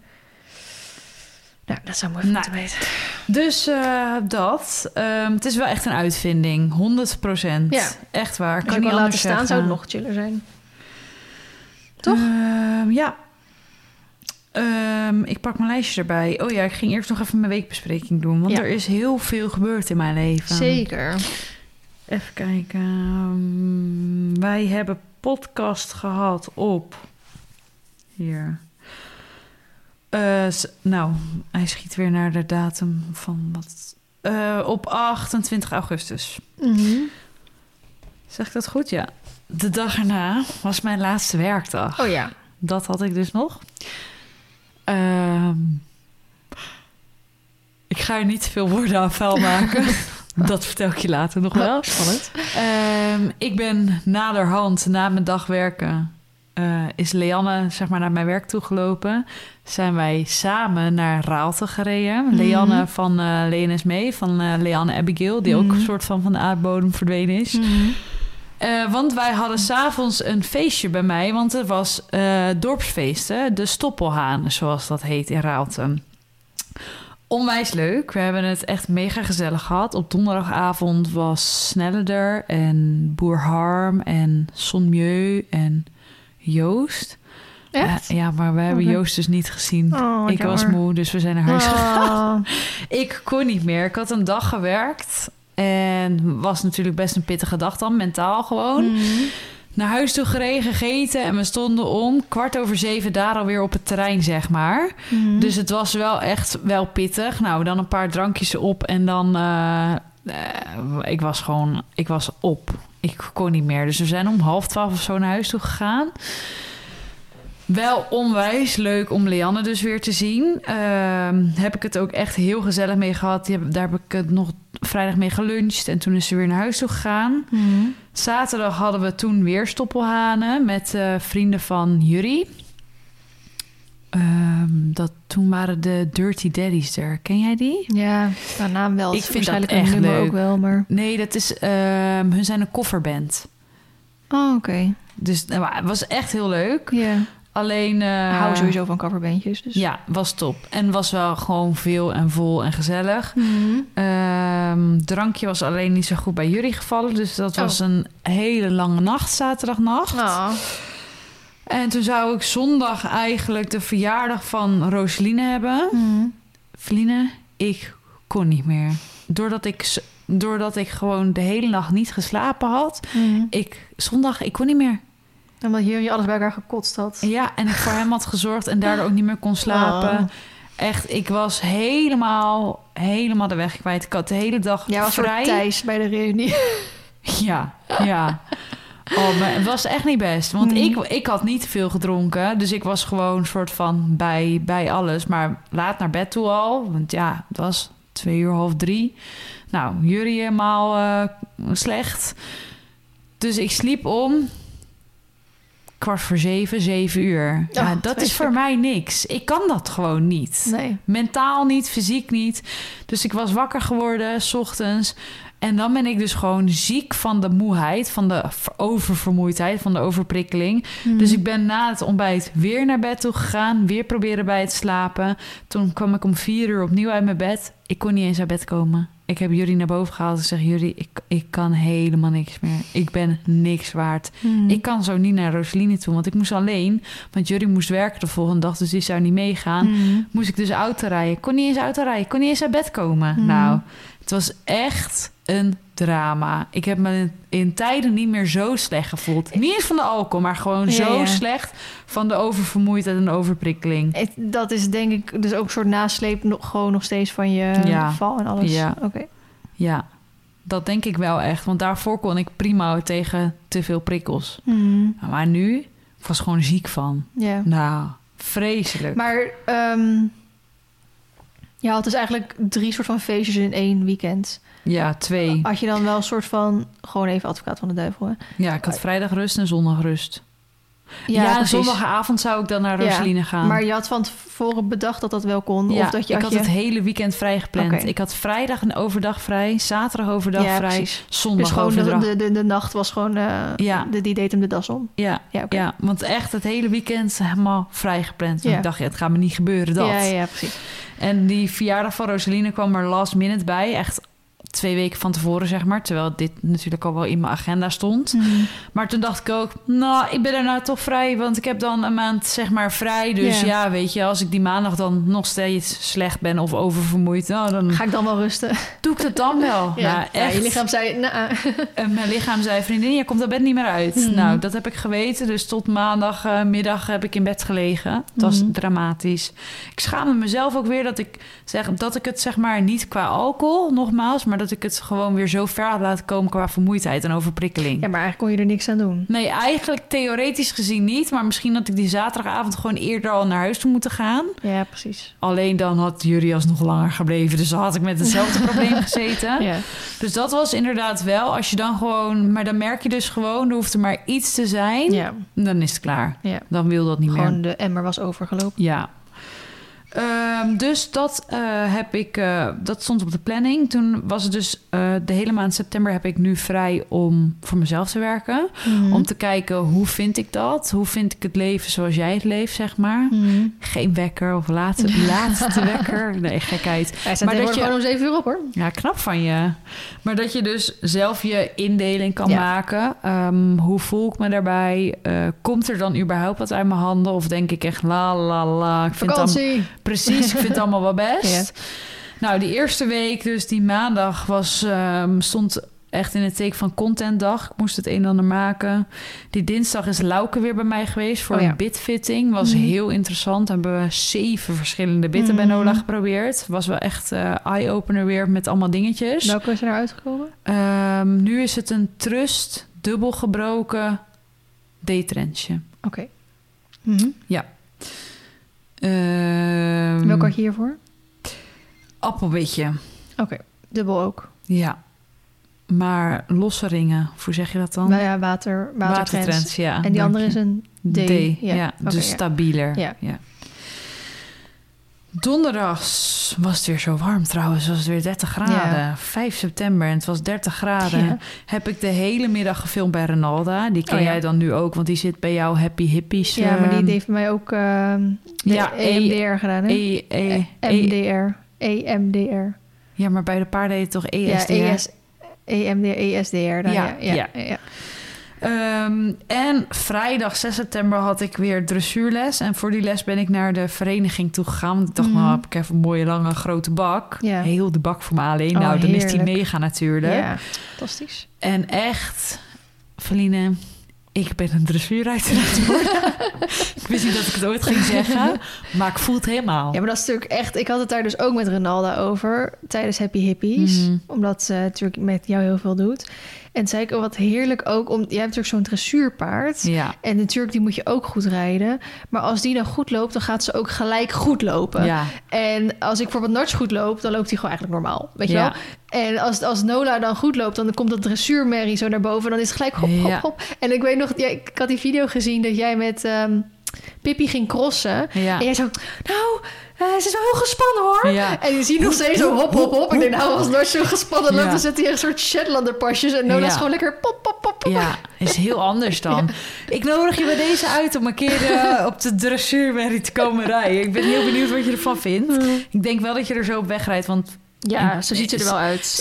Nou, dat zou mooi moeten weten. Dus dat. Het is wel echt een uitvinding. 100%. Ja. Echt waar. Als Kan je niet kan laten anders staan, zeggen. zou het nog chiller zijn. Toch? Ja. Ik pak mijn lijstje erbij. Oh ja, ik ging eerst nog even mijn weekbespreking doen. Want Ja. er is heel veel gebeurd in mijn leven. Zeker. Even kijken. Wij hebben podcast gehad op... Hier. Nou, hij schiet weer naar de datum van wat... op 28 augustus. Mhm. Zeg ik dat goed? Ja. De dag erna was mijn laatste werkdag. Oh ja. Dat had ik dus nog. Ik ga er niet te veel woorden aan vuil maken. Dat vertel ik je later nog wel. Spannend. Ik ben naderhand, na mijn dag werken... is Leanne zeg maar naar mijn werk toegelopen. Zijn wij samen naar Raalte gereden. Leanne van Leon mee, van Leanne Abigail... die ook een soort van de aardbodem verdwenen is. Want wij hadden 's avonds een feestje bij mij... want het was dorpsfeesten, de Stoppelhaan... zoals dat heet in Raalte. Onwijs leuk. We hebben het echt mega gezellig gehad. Op donderdagavond was Snelle er en Boer Harm en Son Mieu en Joost. Echt? Ja, maar we hebben Joost dus niet gezien. Ik was moe, dus we zijn naar huis gegaan. Ik kon niet meer. Ik had een dag gewerkt. En was natuurlijk best een pittige dag dan, mentaal gewoon. Naar huis toe gereden, gegeten. En we stonden om 6:15 daar alweer op het terrein, zeg maar. Dus het was wel echt wel pittig. Nou, dan een paar drankjes op. En dan... ik was op. Ik kon niet meer. Dus we zijn om 11:30 of zo naar huis toe gegaan. Wel onwijs leuk om Leanne dus weer te zien. Heb ik het ook echt heel gezellig mee gehad. Daar heb ik het nog vrijdag mee geluncht. En toen is ze weer naar huis toe gegaan. Zaterdag hadden we toen weer stoppelhanen met vrienden van Jury. Toen waren de Dirty Daddies er. Ken jij die? Ja, qua naam wel. Ik vind waarschijnlijk dat echt een nummer leuk. ook wel, maar... Nee, dat is... hun zijn een coverband. Oh, oké. Dus het was echt heel leuk. Ja. Alleen... Ik hou sowieso van coverbandjes. Dus. Ja, was top. En was wel gewoon veel en vol en gezellig. Drankje was alleen niet zo goed bij jullie gevallen. Dus dat was een hele lange nacht, zaterdagnacht. Oh. En toen zou ik zondag eigenlijk de verjaardag van Roseline hebben. Feline, ik kon niet meer. Doordat ik gewoon de hele nacht niet geslapen had. Zondag, ik kon niet meer. Omdat jullie alles bij elkaar gekotst had. Ja, en ik voor hem had gezorgd en daardoor ook niet meer kon slapen. Oh. Echt, ik was helemaal de weg kwijt. Ik had de hele dag Jij was vrij. voor Thijs bij de reunie. Ja. Oh, maar het was echt niet best. Want ik had niet veel gedronken. Dus ik was gewoon soort van bij alles. Maar laat naar bed toe al. Want ja, het was 2:00, 2:30. Nou, jullie helemaal slecht. Dus ik sliep om 6:15, 7:00. Ja, dat is voor mij niks. Ik kan dat gewoon niet. Nee. Mentaal niet, fysiek niet. Dus ik was wakker geworden, 's ochtends. En dan ben ik dus gewoon ziek van de moeheid, van de oververmoeidheid, van de overprikkeling. Dus ik ben na het ontbijt weer naar bed toe gegaan, weer proberen bij te slapen. Toen kwam ik om 4:00 opnieuw uit mijn bed. Ik kon niet eens uit bed komen. Ik heb jullie naar boven gehaald en zeg: jullie, ik kan helemaal niks meer. Ik ben niks waard. Ik kan zo niet naar Roseline toe, want ik moest alleen. Want jullie moest werken de volgende dag, dus die zou niet meegaan. Moest ik dus auto rijden. Kon niet eens auto rijden. Kon niet eens uit bed komen. Nou, het was echt een drama. Ik heb me in tijden niet meer zo slecht gevoeld. Niet eens van de alcohol, maar gewoon zo slecht van de oververmoeidheid en de overprikkeling. Dat is denk ik dus ook een soort nasleep gewoon nog steeds van je val en alles. Ja. Okay. Ja, dat denk ik wel echt. Want daarvoor kon ik prima tegen te veel prikkels. Maar nu, ik was gewoon ziek van. Ja. Nou, vreselijk. Maar je had dus eigenlijk 3 soort van feestjes in 1 weekend. Ja, 2. Had je dan wel een soort van... Gewoon even advocaat van de duivel, hè? Ja, ik had vrijdag rust en zondag rust. Ja, en zondagavond zou ik dan naar Roseline gaan. Maar je had van tevoren bedacht dat dat wel kon? Ja, of dat ik had het hele weekend vrij gepland. Okay. Ik had vrijdag een overdag vrij, zaterdag overdag vrij, precies. zondag dus gewoon overdag. De nacht was gewoon... die deed hem de das om. Ja, want echt het hele weekend helemaal vrij gepland. Want ik dacht, het gaat me niet gebeuren, dat. Ja, precies. En die verjaardag van Roseline kwam er last minute bij. Echt 2 weken van tevoren, zeg maar. Terwijl dit natuurlijk al wel in mijn agenda stond. Maar toen dacht ik ook, nou, ik ben er nou toch vrij. Want ik heb dan een maand, zeg maar, vrij. Dus ja, weet je, als ik die maandag dan nog steeds slecht ben of oververmoeid... Nou, dan ga ik dan wel rusten. Doe ik het dan wel? Nou, echt. Je lichaam zei... Mijn lichaam zei, vriendin, je komt dat bed niet meer uit. Nou, dat heb ik geweten. Dus tot maandagmiddag heb ik in bed gelegen. Het was dramatisch. Ik schaamde mezelf ook weer dat ik het, zeg maar, niet qua alcohol, nogmaals... maar dat ik het gewoon weer zo ver had laten komen qua vermoeidheid en overprikkeling. Ja, maar eigenlijk kon je er niks aan doen. Nee, eigenlijk theoretisch gezien niet. Maar misschien had ik die zaterdagavond gewoon eerder al naar huis toe moeten gaan. Ja, precies. Alleen dan had jullie alsnog langer gebleven. Dus dan had ik met hetzelfde probleem gezeten. Ja. Dus dat was inderdaad wel. Als je dan gewoon... Maar dan merk je dus gewoon... Er hoeft er maar iets te zijn. Dan is het klaar. Ja. Dan wil dat niet gewoon meer. De emmer was overgelopen. Ja. Dus dat heb ik... dat stond op de planning. Toen was het dus de hele maand september heb ik nu vrij om voor mezelf te werken. Om te kijken, hoe vind ik dat? Hoe vind ik het leven zoals jij het leeft, zeg maar? Geen wekker of laatste wekker. Nee, gekheid. Wij zijn tegenwoordig gewoon om 7 uur op, hoor. Ja, knap van je. Maar dat je dus zelf je indeling kan maken. Hoe voel ik me daarbij? Komt er dan überhaupt wat uit mijn handen? Of denk ik echt la. Vakantie. Precies, ik vind het allemaal wel best. Ja. Nou, die eerste week, dus die maandag, stond echt in het teken van contentdag. Ik moest het een en ander maken. Die dinsdag is Lauke weer bij mij geweest voor een bitfitting. Was heel interessant. Hebben we 7 verschillende bitten bij Nola geprobeerd. Was wel echt eye-opener weer met allemaal dingetjes. Welke is er nou uitgekomen? Nu is het een trust, dubbel gebroken D-trenchje. Oké. Ja. Welke had je hiervoor? Appelwitje. Oké, dubbel ook. Ja. Maar losse ringen, hoe zeg je dat dan? Nou ja, watertrends. Ja. En die andere is een D. Ja, dus stabieler. Ja. Donderdags was het weer zo warm trouwens. Was het weer 30 graden. Ja. 5 september en het was 30 graden. Ja. Heb ik de hele middag gefilmd bij Renalda. Die ken jij dan nu ook, want die zit bij jou Happy Hippies. Ja, maar die heeft bij mij ook EMDR gedaan, hè? EMDR. EMDR. Ja, maar bij de paarden heet het toch ESDR? Ja, EMDR, ESDR. Dan, ja. En vrijdag 6 september had ik weer dressuurles. En voor die les ben ik naar de vereniging toe gegaan. Want ik dacht, nou heb ik even een mooie lange grote bak. Ja. Heel de bak voor me alleen. Nou, dan heerlijk. Is die mega natuurlijk. Ja, fantastisch. En echt, Feline, ik ben een dressuurruiter aan het worden. Ik wist niet dat ik het ooit ging zeggen, maar ik voel het helemaal. Ja, maar dat is natuurlijk echt... Ik had het daar dus ook met Renalda over tijdens Happy Hippies. Omdat ze natuurlijk met jou heel veel doet. En zei ik, wat heerlijk ook, jij hebt natuurlijk zo'n dressuurpaard. Ja. En natuurlijk, die moet je ook goed rijden. Maar als die dan goed loopt, dan gaat ze ook gelijk goed lopen. Ja. En als ik bijvoorbeeld Notch goed loop, dan loopt hij gewoon eigenlijk normaal. Weet je wel? En als Nola dan goed loopt, dan komt dat dressuurmerrie zo naar boven. Dan is het gelijk hop. En ik weet nog, ik had die video gezien dat jij met Pippi ging crossen. Ja. En jij zo, nou... ze is wel heel gespannen, hoor. Ja. En je ziet nog steeds zo hop. Ik denk, nou, als Notch zo gespannen loopt... dan zet hij een soort Shetlander pasjes... en Nola is gewoon lekker pop. Ja, is heel anders dan. Ja. Ik nodig je bij deze uit om een keer op de dressuurmerrie te komen rijden. Ik ben heel benieuwd wat je ervan vindt. Ik denk wel dat je er zo op wegrijdt, want... Ja, zo ziet ze er wel uit.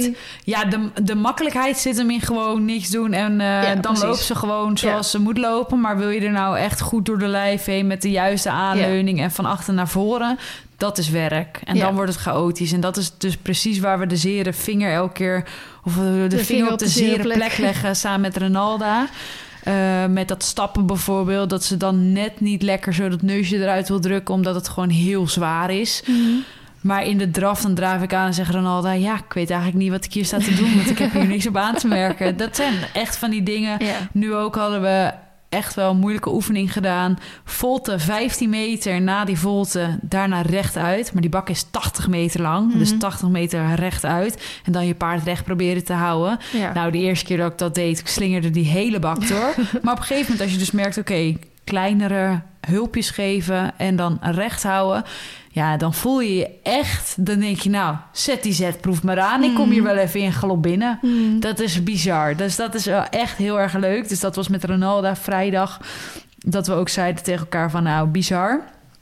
De makkelijkheid zit hem in gewoon niks doen. En dan loopt ze gewoon zoals ze moet lopen. Maar wil je er nou echt goed door de lijf heen... met de juiste aanleuning en van achter naar voren... dat is werk. En dan wordt het chaotisch. En dat is dus precies waar we de zere vinger elke keer... of de vinger op de zere plek leggen samen met Renalda... met dat stappen bijvoorbeeld... dat ze dan net niet lekker zo dat neusje eruit wil drukken... omdat het gewoon heel zwaar is... Maar in de draf, dan draaf ik aan en zeg Renalda... ja, ik weet eigenlijk niet wat ik hier sta te doen... want ik heb hier niks op aan te merken. Dat zijn echt van die dingen. Ja. Nu ook hadden we echt wel een moeilijke oefening gedaan. Volte 15 meter na die volte, daarna rechtuit. Maar die bak is 80 meter lang, dus 80 meter rechtuit. En dan je paard recht proberen te houden. Ja. Nou, de eerste keer dat ik dat deed, ik slingerde die hele bak door. Maar op een gegeven moment, als je dus merkt... oké, kleinere hulpjes geven en dan recht houden... ja, dan voel je je echt... dan denk je, nou, zet die zetproef maar aan. Ik kom hier wel even in galop binnen. Dat is bizar. Dus dat is echt heel erg leuk. Dus dat was met Renalda vrijdag... dat we ook zeiden tegen elkaar van, nou, bizar.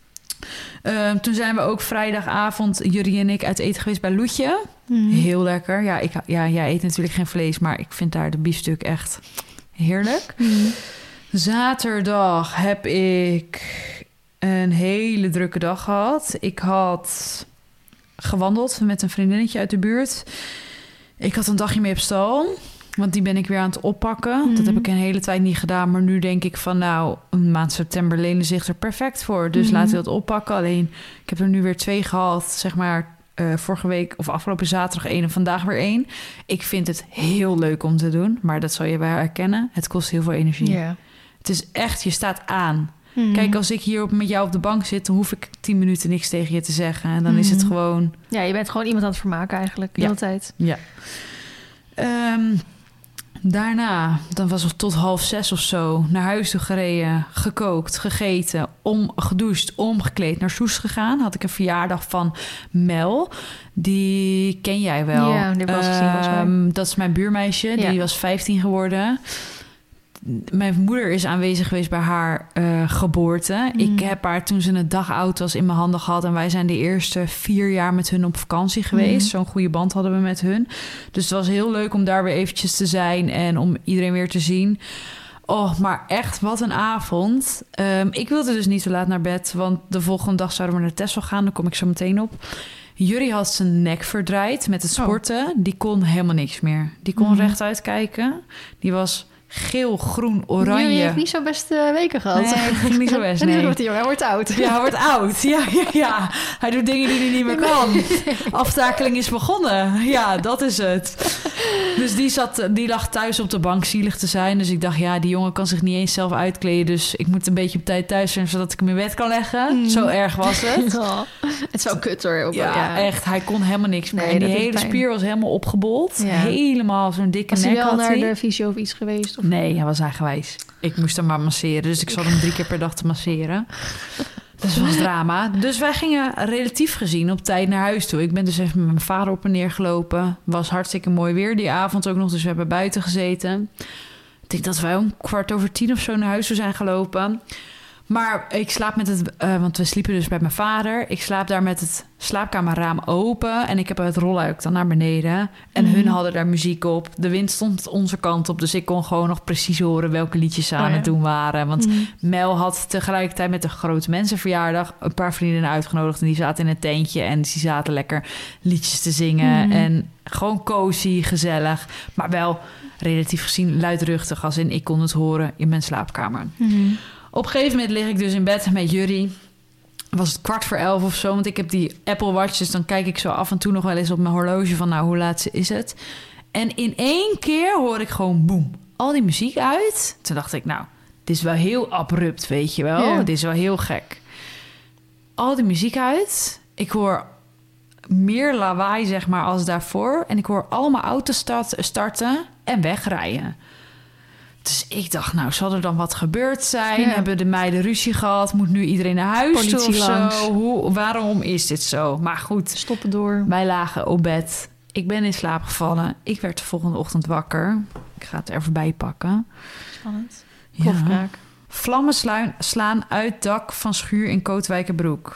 Toen zijn we ook vrijdagavond... Jurie en ik uit eten geweest bij Loetje. Heel lekker. Ja, jij eet natuurlijk geen vlees... maar ik vind daar de biefstuk echt heerlijk. Zaterdag heb ik... een hele drukke dag gehad. Ik had gewandeld met een vriendinnetje uit de buurt. Ik had een dagje mee op stal. Want die ben ik weer aan het oppakken. Dat heb ik een hele tijd niet gedaan. Maar nu denk ik van nou, een maand september lenen zich er perfect voor. Dus laten we dat oppakken. Alleen, ik heb er nu weer 2 gehad. Zeg maar vorige week of afgelopen zaterdag 1 en vandaag weer 1. Ik vind het heel leuk om te doen. Maar dat zal je wel herkennen. Het kost heel veel energie. Yeah. Het is echt, je staat aan. Kijk, als ik hier met jou op de bank zit... dan hoef ik 10 minuten niks tegen je te zeggen. En dan is het gewoon... Ja, je bent gewoon iemand aan het vermaken eigenlijk, de hele tijd. Ja. Daarna, dan was het tot 5:30 of zo, naar huis toe gereden, gekookt, gegeten, gedoucht, omgekleed, naar Soest gegaan. Had ik een verjaardag van Mel. Die ken jij wel. Ja, die heb ik wel eens gezien, volgens mij. Dat is mijn buurmeisje. Ja. Die was 15 geworden. Mijn moeder is aanwezig geweest bij haar geboorte. Ik heb haar toen ze een dag oud was in mijn handen gehad. En wij zijn de eerste 4 jaar met hun op vakantie geweest. Zo'n goede band hadden we met hun. Dus het was heel leuk om daar weer eventjes te zijn. En om iedereen weer te zien. Oh, maar echt, wat een avond. Ik wilde dus niet te laat naar bed. Want de volgende dag zouden we naar Texel gaan. Daar kom ik zo meteen op. Jurrie had zijn nek verdraaid met het sporten. Die kon helemaal niks meer. Die kon rechtuit kijken. Die was geel, groen, oranje. Jullie heeft niet zo best weken gehad. Nee, het ging niet zo best, nee. Hij wordt oud. Ja, hij wordt oud. Ja. Hij doet dingen die hij niet meer kan. Aftakeling is begonnen. Ja, dat is het. Dus die lag thuis op de bank zielig te zijn. Dus ik dacht, ja, die jongen kan zich niet eens zelf uitkleden. Dus ik moet een beetje op tijd thuis zijn, zodat ik hem in bed kan leggen. Zo erg was het. Oh, het is wel kut hoor. Ook, ja, echt. Hij kon helemaal niks meer. Nee, en die dat is hele pijn. spier was helemaal opgebold. Ja. Helemaal zo'n dikke Was nek hij wel had naar hij. de fysio of iets geweest? Of? Nee, hij was eigenwijs. Ik moest hem maar masseren. Dus ik zat hem 3 keer per dag te masseren. Dus het was drama. Dus wij gingen relatief gezien op tijd naar huis toe. Ik ben dus even met mijn vader op en neer gelopen. Was hartstikke mooi weer die avond ook nog. Dus we hebben buiten gezeten. Ik denk dat wij om 9:15 of zo naar huis toe zijn gelopen. Maar ik slaap met het... want we sliepen dus bij mijn vader. Ik slaap daar met het slaapkamerraam open. En ik heb het rolluik dan naar beneden. En hun hadden daar muziek op. De wind stond onze kant op. Dus ik kon gewoon nog precies horen welke liedjes ze aan het doen waren. Want Mel had tegelijkertijd met de grote mensenverjaardag een paar vriendinnen uitgenodigd. En die zaten in een tentje. En die zaten lekker liedjes te zingen. En gewoon cozy, gezellig. Maar wel relatief gezien luidruchtig. Als in ik kon het horen in mijn slaapkamer. Op een gegeven moment lig ik dus in bed met Jurrie. Was het 11:15 of zo, want ik heb die Apple Watch. Dus dan kijk ik zo af en toe nog wel eens op mijn horloge van... nou, hoe laat is het? En in 1 keer hoor ik gewoon boem. Al die muziek uit. Toen dacht ik, nou, dit is wel heel abrupt, weet je wel. Dit is wel heel gek. Al die muziek uit. Ik hoor meer lawaai, zeg maar, als daarvoor. En ik hoor allemaal auto's starten en wegrijden. Dus ik dacht, nou, zal er dan wat gebeurd zijn? Ja. Hebben de meiden ruzie gehad? Moet nu iedereen naar huis toe of Politie langs. zo? Waarom is dit zo? Maar goed, Stoppen door. wij lagen op bed. Ik ben in slaap gevallen. Ik werd de volgende ochtend wakker. Ik ga het er even bij pakken. Spannend. Ja. Kofkraak. Vlammen slaan uit dak van schuur in Kootwijkerbroek.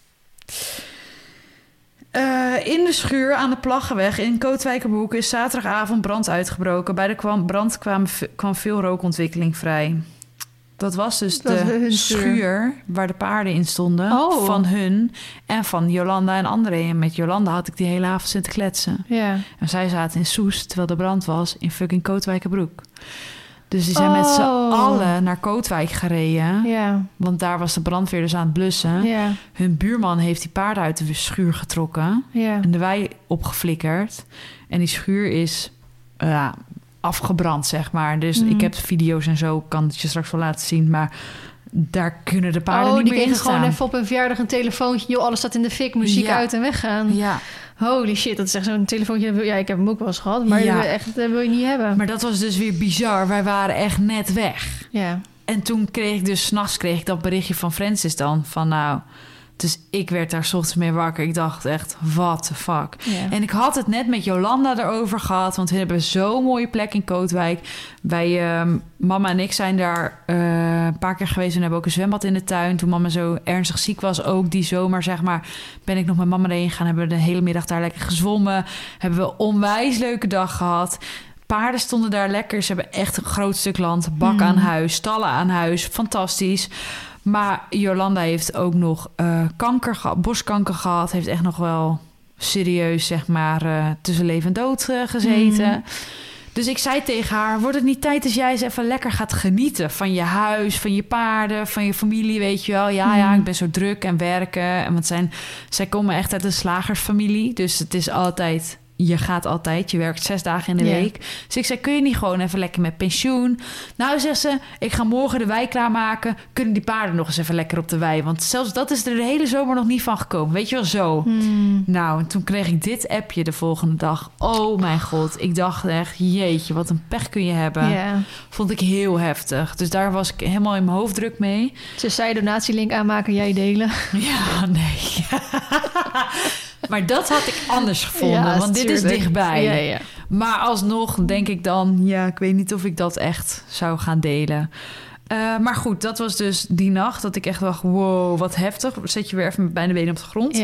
In de schuur aan de Plaggenweg in Kootwijkerbroek is zaterdagavond brand uitgebroken. Bij de brand kwam veel rookontwikkeling vrij. Dat was dus de schuur waar de paarden in stonden. Oh. Van hun en van Jolanda en André. En met Jolanda had ik die hele avond zitten kletsen. Ja. En zij zaten in Soest, terwijl de brand was in fucking Kootwijkerbroek. Dus die zijn met z'n allen naar Kootwijk gereden. Ja. Want daar was de brandweer dus aan het blussen. Ja. Hun buurman heeft die paarden uit de schuur getrokken. Ja. En de wei opgeflikkerd. En die schuur is afgebrand, zeg maar. Dus ik heb video's en zo, kan het je straks wel laten zien. Maar daar kunnen de paarden niet meer in die staan. gewoon even op een verjaardag een telefoontje. Joh, alles staat in de fik, muziek uit en weggaan. Ja. Holy shit, dat is echt zo'n telefoontje. Ja, ik heb hem ook wel eens gehad, maar dat wil je niet hebben. Maar dat was dus weer bizar. Wij waren echt net weg. Ja. En toen kreeg ik dus 's nachts dat berichtje van Francis dan. Van nou... Dus ik werd daar 's ochtends mee wakker. Ik dacht echt, what the fuck. Ja. En ik had het net met Jolanda erover gehad. Want we hebben zo'n mooie plek in Kootwijk. Mama en ik zijn daar een paar keer geweest. En hebben ook een zwembad in de tuin. Toen mama zo ernstig ziek was, ook die zomer, zeg maar... ben ik nog met mama erheen gegaan. Hebben we de hele middag daar lekker gezwommen. Hebben we een onwijs leuke dag gehad. Paarden stonden daar lekker. Ze hebben echt een groot stuk land. Bak aan huis, stallen aan huis. Fantastisch. Maar Jolanda heeft ook nog borstkanker gehad. Heeft echt nog wel serieus, zeg maar, tussen leven en dood gezeten. Dus ik zei tegen haar, wordt het niet tijd dat jij eens even lekker gaat genieten van je huis, van je paarden, van je familie, weet je wel? Ja, ik ben zo druk en werken. En want zij komen echt uit een slagersfamilie. Dus het is altijd je gaat altijd, je werkt 6 dagen in de week. Dus ik zei, kun je niet gewoon even lekker met pensioen? Nou, zegt ze, ik ga morgen de wei klaarmaken. Kunnen die paarden nog eens even lekker op de wei? Want zelfs dat is er de hele zomer nog niet van gekomen. Weet je wel, zo. Nou, en toen kreeg ik dit appje de volgende dag. Oh mijn god, ik dacht echt, jeetje, wat een pech kun je hebben. Ja. Vond ik heel heftig. Dus daar was ik helemaal in mijn hoofd druk mee. Ze zei donatielink aanmaken, jij delen. Ja, nee. Maar dat had ik anders gevonden, want dit is dichtbij. Ja. Maar alsnog denk ik dan, ja, ik weet niet of ik dat echt zou gaan delen. Maar goed, dat was dus die nacht dat ik echt dacht, wow, wat heftig. Zet je weer even met beide benen op de grond.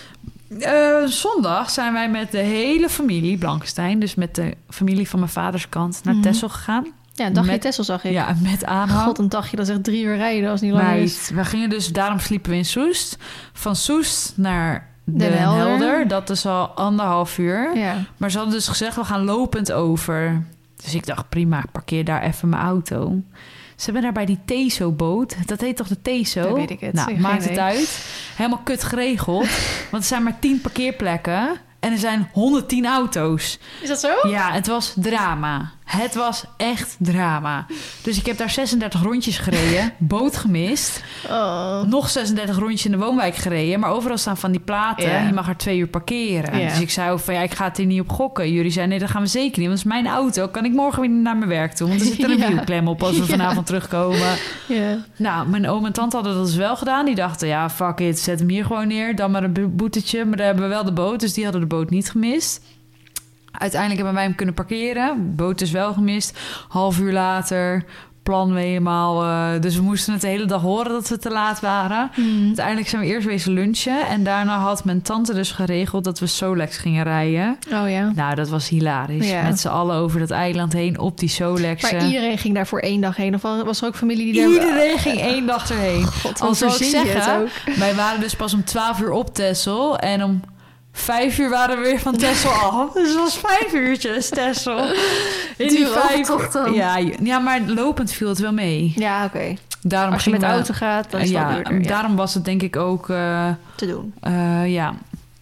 Ja. Zondag zijn wij met de hele familie Blankenstein, dus met de familie van mijn vaders kant, naar Texel gegaan. Ja, een dagje Texel zag ik. Ja, met aanhang. God, een dagje, dat is echt 3 uur rijden als het niet lang is. We gingen dus, daarom sliepen we in Soest. Van Soest naar Den Helder. Dat is al 1,5 uur. Ja. Maar ze hadden dus gezegd, we gaan lopend over. Dus ik dacht, prima, ik parkeer daar even mijn auto. Ze hebben daar bij die Teso-boot, dat heet toch de Teso? Dat weet ik het. Nou, maakt het uit. Helemaal kut geregeld. Want er zijn maar 10 parkeerplekken en er zijn 110 auto's. Is dat zo? Ja, het was drama. Het was echt drama. Dus ik heb daar 36 rondjes gereden. Boot gemist. Oh. Nog 36 rondjes in de woonwijk gereden. Maar overal staan van die platen. Ja. Je mag er 2 uur parkeren. Ja. Dus ik zei ook van, ja, ik ga het hier niet op gokken. Jullie zeiden, nee, dat gaan we zeker niet. Want het is mijn auto. Kan ik morgen weer naar mijn werk toe? Want er zit er een wielklem op als we vanavond terugkomen. Ja. Nou, mijn oom en tante hadden dat dus wel gedaan. Die dachten, ja, fuck it, zet hem hier gewoon neer. Dan maar een boetetje. Maar daar hebben we wel de boot. Dus die hadden de boot niet gemist. Uiteindelijk hebben wij hem kunnen parkeren. Boot is wel gemist. Half uur later, plan we helemaal. Dus we moesten het de hele dag horen dat we te laat waren. Uiteindelijk zijn we eerst wezen lunchen. En daarna had mijn tante dus geregeld dat we Solex gingen rijden. Oh ja. Nou, dat was hilarisch. Ja. Met z'n allen over dat eiland heen op die Solex. Maar iedereen ging daar voor 1 dag heen? Of was er ook familie die daar... Iedereen ging 1 dag erheen. God, Al zou ik zeggen, ook. wij waren dus pas om 12 uur op Texel. En om 5 uur waren we weer van Texel af. Dus het was 5 uurtjes Texel. In die 5 dan. Ja, maar lopend viel het wel mee. Ja, oké. Daarom Als je met de gingen auto gaat, dan is dat duurder. Ja. Daarom was het denk ik ook... te doen. Ja.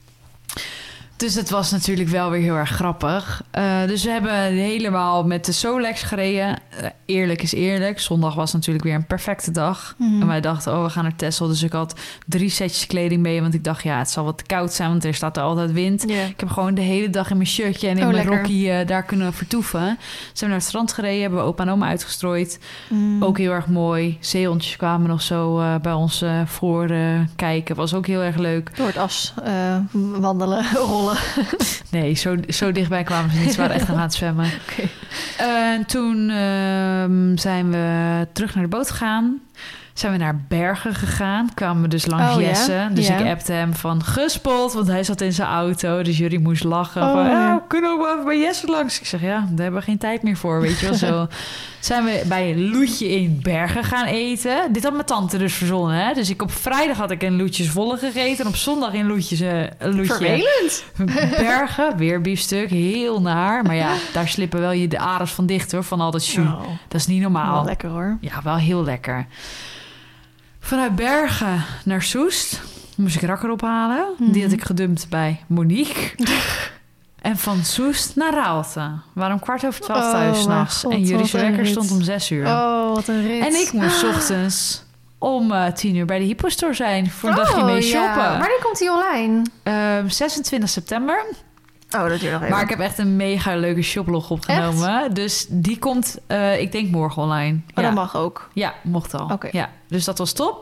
Dus het was natuurlijk wel weer heel erg grappig. Dus we hebben helemaal met de Solex gereden. Eerlijk is eerlijk. Zondag was natuurlijk weer een perfecte dag. En wij dachten, oh, we gaan naar Texel. Dus ik had 3 setjes kleding mee. Want ik dacht, ja, het zal wat te koud zijn. Want er staat er altijd wind. Ja. Ik heb gewoon de hele dag in mijn shirtje en in mijn rokkie daar kunnen vertoeven. Zijn we naar het strand gereden. Hebben we opa en oma uitgestrooid. Ook heel erg mooi. Zeehondjes kwamen nog zo bij ons voor kijken. Was ook heel erg leuk. Door het as wandelen, rollen. Nee, zo dichtbij kwamen ze niet. Ze waren echt nog aan het zwemmen. Okay. En toen zijn we terug naar de boot gegaan. Zijn we naar Bergen gegaan. Kwamen we dus langs Jesse. Ja? Dus ja. ik appte hem van gespot. Want hij zat in zijn auto. Dus jullie moest lachen. Kunnen we ook wel even bij Jesse langs? Ik zeg, ja, daar hebben we geen tijd meer voor. Weet je wel zo. Zijn we bij een loetje in Bergen gaan eten. Dit had mijn tante dus verzonnen. Hè? Dus op vrijdag had ik een loetjes volle gegeten. En op zondag in loetjes een loetje. Vervelend. Bergen, weer biefstuk. Heel naar. Maar ja, daar slippen wel je de aders van dicht hoor. Van al dat jus. Oh. Dat is niet normaal. Wel lekker hoor. Ja, wel heel lekker. Vanuit Bergen naar Soest moest ik Rakker ophalen. Die had ik gedumpt bij Monique. En van Soest naar Raalte. We waren om 11:15 thuis 's nachts. En Juris Wekker stond om 6 uur. Oh, wat een rit. En ik moest 's ochtends om 10 uur bij de Hypostore zijn. Voor een dagje mee shoppen. Ja. Wanneer komt die online? 26 september. Oh, dat duurt nog even. Maar ik heb echt een mega leuke shoplog opgenomen. Echt? Dus die komt, ik denk morgen online. Oh, dat mag ook. Ja, mocht al. Okay. Ja, dus dat was top.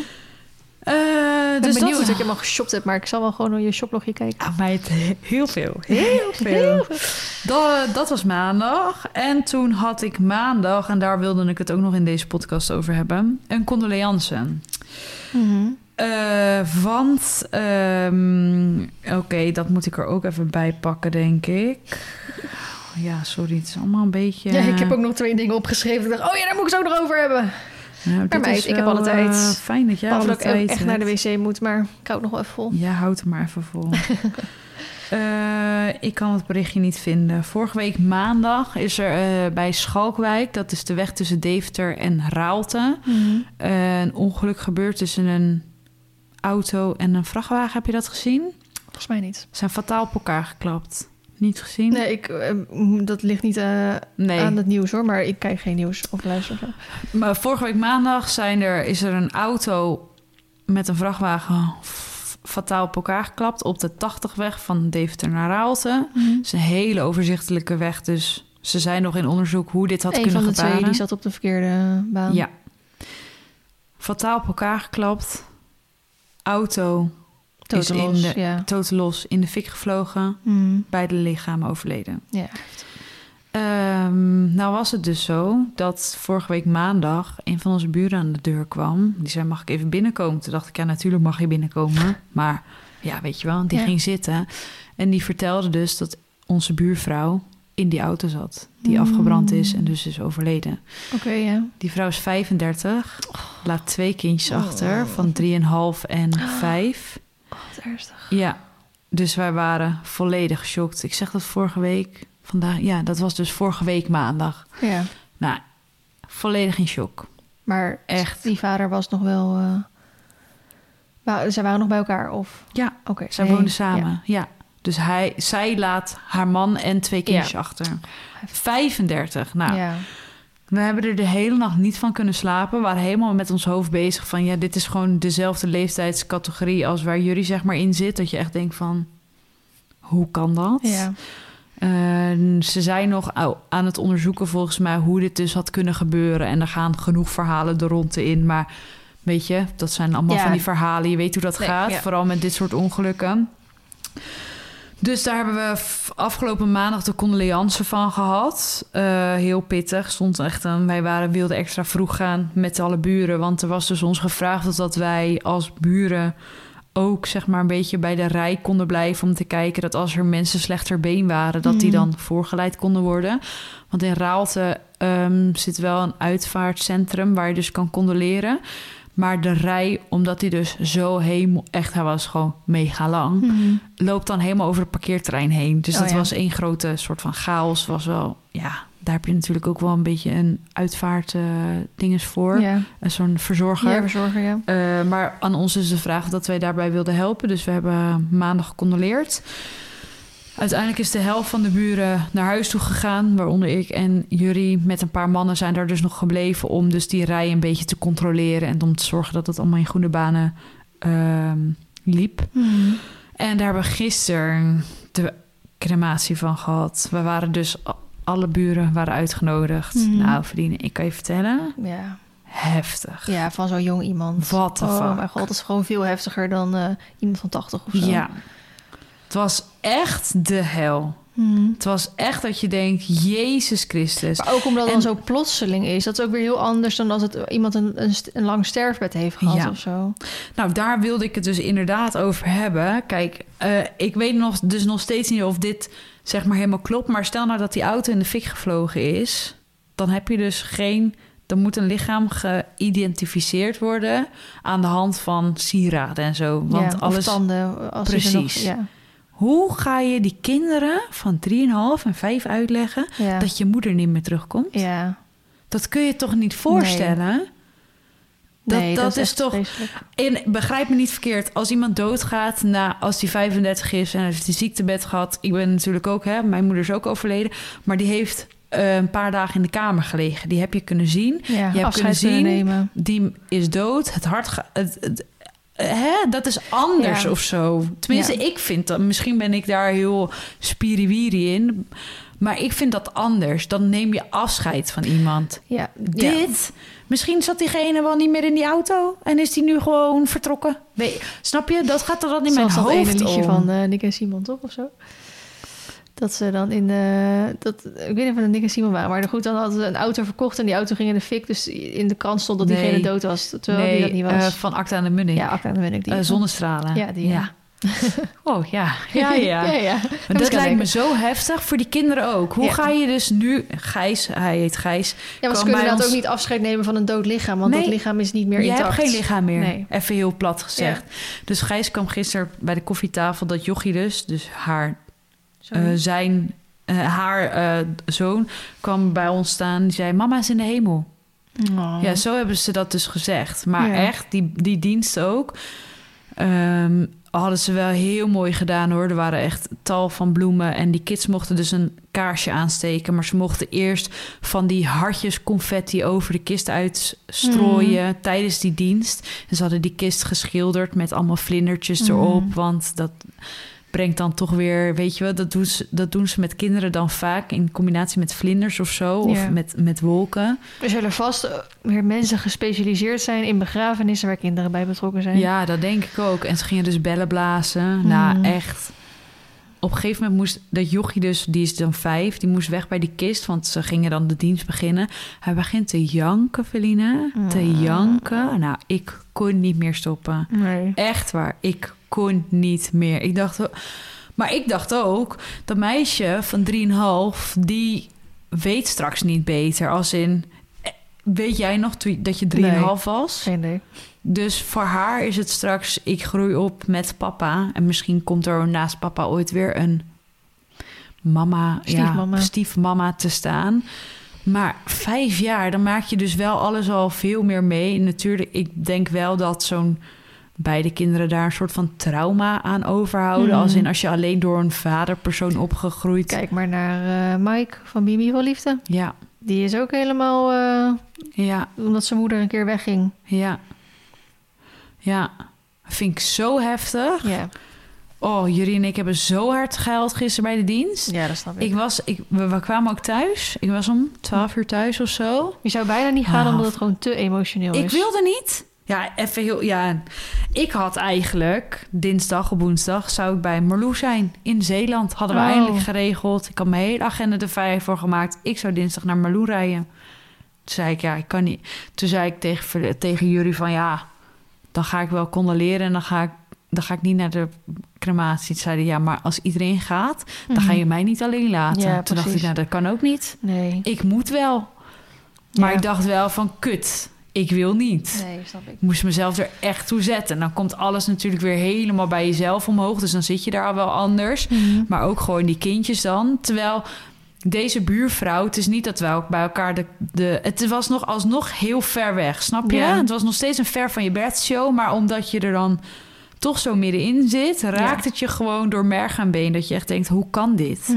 Ik ben dus benieuwd dat dat ik helemaal geshopt heb, maar ik zal wel gewoon naar je shoplogje kijken. Ah, meid, heel veel. Heel veel. Dat was maandag. En toen had ik maandag, en daar wilde ik het ook nog in deze podcast over hebben, een condoleance. Want, oké, dat moet ik er ook even bij pakken, denk ik. Ja, sorry, het is allemaal een beetje... Ja, ik heb ook nog 2 dingen opgeschreven. Ik dacht, oh ja, daar moet ik het ook nog over hebben. Nou, maar meid, ik heb alle tijd. Fijn dat jij alle dat tijd ik echt naar de wc moet, maar ik hou het nog wel even vol. Ja, houd het maar even vol. Ik kan het berichtje niet vinden. Vorige week maandag is er bij Schalkwijk, dat is de weg tussen Deventer en Raalte, een ongeluk gebeurd tussen een auto en een vrachtwagen. Heb je dat gezien? Volgens mij niet. Ze zijn fataal op elkaar geklapt. niet gezien? Nee, dat ligt niet aan het nieuws hoor, maar ik kijk geen nieuws of luister zo. Maar vorige week maandag is er een auto met een vrachtwagen fataal op elkaar geklapt op de 80-weg van Deventer naar Raalte. Het is een hele overzichtelijke weg, dus ze zijn nog in onderzoek hoe dit had kunnen gebeuren. Een van de twee die zat op de verkeerde baan. Ja. Fataal op elkaar geklapt. Auto totaal los in de fik gevlogen. Beide lichamen overleden. Ja. Nou was het dus zo dat vorige week maandag een van onze buren aan de deur kwam. Die zei, mag ik even binnenkomen? Toen dacht ik, ja, natuurlijk mag je binnenkomen. Maar ja, weet je wel, die ging zitten. En die vertelde dus dat onze buurvrouw in die auto zat. Die afgebrand is en dus is overleden. Oké, ja. Die vrouw is 35. Laat 2 kindjes achter van 3,5 en 5. Wat ernstig. Ja, dus wij waren volledig geschokt. Ik zeg dat vorige week... Vandaag, ja, dat was dus vorige week maandag. Ja. Nou, volledig in shock. Maar echt. Die vader was nog wel... zij waren nog bij elkaar, of? Ja, oké. Zij woonden samen, ja. Dus zij laat haar man en 2 kindjes achter. 35, nou... Ja. We hebben er de hele nacht niet van kunnen slapen. We waren helemaal met ons hoofd bezig van... ja, dit is gewoon dezelfde leeftijdscategorie als waar jullie zeg maar in zit. Dat je echt denkt van, hoe kan dat? Ja. Ze zijn nog aan het onderzoeken volgens mij hoe dit dus had kunnen gebeuren. En er gaan genoeg verhalen de ronde in. Maar weet je, dat zijn allemaal van die verhalen. Je weet hoe dat gaat, vooral met dit soort ongelukken. Dus daar hebben we afgelopen maandag de condoleance van gehad. Heel pittig. Stond echt wij wilden extra vroeg gaan met alle buren. Want er was dus ons gevraagd dat wij als buren... ook zeg maar een beetje bij de rij konden blijven... om te kijken dat als er mensen slechter been waren... dat die dan voorgeleid konden worden. Want in Raalte zit wel een uitvaartcentrum... waar je dus kan condoleren. Maar de rij, omdat die dus zo helemaal... echt, hij was gewoon mega lang... loopt dan helemaal over het parkeerterrein heen. Dus dat was één grote soort van chaos. Was wel, ja... Daar heb je natuurlijk ook wel een beetje een uitvaart dinges voor. Ja. Zo'n verzorger. Ja, verzorger, ja. Maar aan ons is de vraag dat wij daarbij wilden helpen. Dus we hebben maandag gecondoleerd. Uiteindelijk is de helft van de buren naar huis toe gegaan. Waaronder ik en Jurie met een paar mannen zijn daar dus nog gebleven... om dus die rij een beetje te controleren... en om te zorgen dat het allemaal in goede banen liep. En daar hebben we gisteren de crematie van gehad. We waren dus... Alle buren waren uitgenodigd. Nou, Verdien, ik kan je vertellen... Ja. Heftig. Ja, van zo'n jong iemand. What the fuck. Oh mijn god, dat is gewoon veel heftiger dan iemand van 80 of zo. Ja. Het was echt de hel. Het was echt dat je denkt, Jezus Christus. Maar ook omdat het dan zo plotseling is. Dat is ook weer heel anders dan als het iemand een lang sterfbed heeft gehad of zo. Nou, daar wilde ik het dus inderdaad over hebben. Kijk, ik weet nog steeds niet of dit zeg maar helemaal klopt. Maar stel nou dat die auto in de fik gevlogen is. Dan heb je dus dan moet een lichaam geïdentificeerd worden aan de hand van sieraden en zo. Want alles tanden. Als precies. Hoe ga je die kinderen van 3,5 en 5 uitleggen dat je moeder niet meer terugkomt? Ja. Dat kun je toch niet voorstellen? Nee, dat is toch... En begrijp me niet verkeerd. Als iemand doodgaat, als die 35 is en hij heeft een ziektebed gehad... Ik ben natuurlijk ook, mijn moeder is ook overleden... maar die heeft een paar dagen in de kamer gelegen. Die heb je kunnen zien. Ja, je hebt kunnen zien, nemen. Die is dood. Het hart dat is anders of zo. Tenminste, ik vind dat... Misschien ben ik daar heel spiriwiri in... Maar ik vind dat anders. Dan neem je afscheid van iemand. Ja. Misschien zat diegene wel niet meer in die auto... en is die nu gewoon vertrokken. Snap je? Dat gaat er dan in mijn hoofd om. Dat ene liedje van Nick en Simon, toch? Of zo? Dat ze dan in de... ik weet niet of het Nick en Simon waren... maar goed, dan hadden ze een auto verkocht... en die auto ging in de fik. Dus in de krant stond dat diegene dood was... terwijl die dat niet was. Van Acta aan de Munnik. Ja, Acta aan de Munnik. Zonnestralen. Ja, die. Ja. Oh, ja. Maar dat lijkt me zo heftig. Voor die kinderen ook. Hoe ga je dus nu... Gijs, hij heet Gijs. Ja, maar ze kunnen dat ook niet afscheid nemen van een dood lichaam. Want dat lichaam is niet meer intact. Je hebt geen lichaam meer. Nee. Even heel plat gezegd. Ja. Dus Gijs kwam gisteren bij de koffietafel... dat jochie dus haar... haar zoon kwam bij ons staan. Die zei, mama is in de hemel. Oh. Ja, zo hebben ze dat dus gezegd. Maar echt, die dienst ook... hadden ze wel heel mooi gedaan, hoor. Er waren echt tal van bloemen. En die kids mochten dus een kaarsje aansteken. Maar ze mochten eerst van die hartjes confetti over de kist uitstrooien tijdens die dienst. En ze hadden die kist geschilderd met allemaal vlindertjes erop. Want dat brengt dan toch weer, weet je wel, dat doen ze met kinderen dan vaak in combinatie met vlinders of zo. Of met wolken. Er zullen vast weer mensen gespecialiseerd zijn in begrafenissen waar kinderen bij betrokken zijn. Ja, dat denk ik ook. En ze gingen dus bellen blazen. Nou, echt. Op een gegeven moment moest dat jochie dus, die is dan 5, die moest weg bij die kist, want ze gingen dan de dienst beginnen. Hij begint te janken, Feline. Te janken. Nou, ik kon niet meer stoppen. Nee. Echt waar, ik kon niet meer. Ik dacht ook, dat meisje van 3,5, die weet straks niet beter. Als in, weet jij nog dat je 3,5 was? Geen idee. Dus voor haar is het straks, ik groei op met papa. En misschien komt er naast papa ooit weer een mama, stiefmama te staan. Maar 5 jaar, dan maak je dus wel alles al veel meer mee. Natuurlijk, ik denk wel dat beide kinderen daar een soort van trauma aan overhouden. Als in, als je alleen door een vaderpersoon opgegroeid. Kijk maar naar Mike van Mimi van Liefde. Ja. Die is ook helemaal, omdat zijn moeder een keer wegging. Ja. Ja, vind ik zo heftig. Ja. Oh, Jurie en ik hebben zo hard gehuild gisteren bij de dienst. Ja, dat snap ik. We kwamen ook thuis. Ik was om 12 uur thuis of zo. Je zou bijna niet gaan omdat het gewoon te emotioneel is. Ik wilde niet. Ja, even heel... Ja, ik had eigenlijk dinsdag of woensdag zou ik bij Marlou zijn. In Zeeland hadden we eindelijk geregeld. Ik had mijn hele agenda er vrij voor gemaakt. Ik zou dinsdag naar Marlou rijden. Toen zei ik, ja, ik kan niet. Toen zei ik tegen Jurie van, ja, dan ga ik wel condoleren en dan ga ik niet naar de crematie. Toen zeiden, ja, maar als iedereen gaat, dan ga je mij niet alleen laten. Ja, toen dacht ik, nou, dat kan ook niet. Nee. Ik moet wel. Maar ik dacht wel van, kut, ik wil niet. Nee, snap ik. Ik moest mezelf er echt toe zetten. En dan komt alles natuurlijk weer helemaal bij jezelf omhoog. Dus dan zit je daar al wel anders. Maar ook gewoon die kindjes dan. Terwijl deze buurvrouw, het is niet dat we ook bij elkaar het was nog alsnog heel ver weg, snap je? Ja. Het was nog steeds een ver van je bedshow, maar omdat je er dan toch zo middenin zit, raakt het je gewoon door merg en been, dat je echt denkt, hoe kan dit?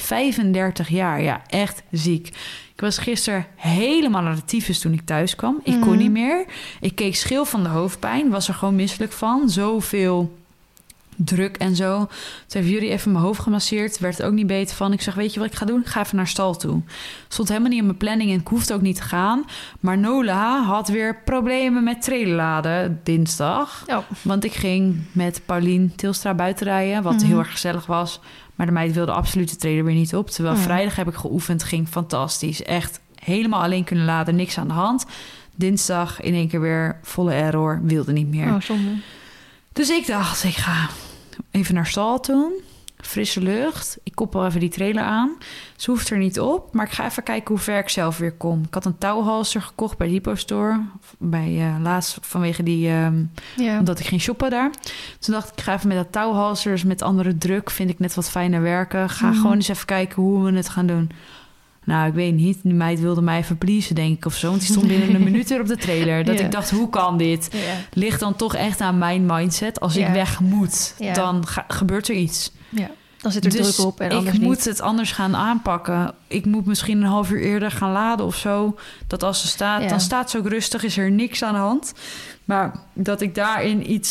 35 jaar, ja, echt ziek. Ik was gisteren helemaal naar de tyfus toen ik thuis kwam. Ik kon niet meer. Ik keek schil van de hoofdpijn, was er gewoon misselijk van. Zoveel druk en zo. Toen heeft Jurie even mijn hoofd gemasseerd. Werd er ook niet beter van. Ik zeg, weet je wat ik ga doen? Ik ga even naar stal toe. Stond helemaal niet in mijn planning en ik hoefde ook niet te gaan. Maar Nola had weer problemen met trailerladen dinsdag. Oh. Want ik ging met Paulien Tilstra buiten rijden, wat heel erg gezellig was. Maar de meid wilde absoluut de trailer weer niet op. Terwijl vrijdag heb ik geoefend, ging fantastisch. Echt helemaal alleen kunnen laden, niks aan de hand. Dinsdag in één keer weer volle error, wilde niet meer. Oh, zonde. Dus ik dacht, ik ga even naar stal toe. Frisse lucht. Ik koppel even die trailer aan. Ze hoeft er niet op, maar ik ga even kijken hoe ver ik zelf weer kom. Ik had een touwhalster gekocht bij Lipo Store. Laatst vanwege omdat ik ging shoppen daar. Toen dacht ik ga even met dat touwhalster, dus met andere druk, vind ik net wat fijner werken. Ga gewoon eens even kijken hoe we het gaan doen. Nou, ik weet niet. Die meid wilde mij even pleasen, denk ik, of zo. Want die stond binnen een minuut weer op de trailer. Dat ik dacht, hoe kan dit? Ligt dan toch echt aan mijn mindset. Als ik weg moet, dan gebeurt er iets. Ja, dan zit er druk op en anders ik moet het anders gaan aanpakken. Ik moet misschien een half uur eerder gaan laden of zo. Dat als ze staat, dan staat ze ook rustig. Is er niks aan de hand. Maar dat ik daarin een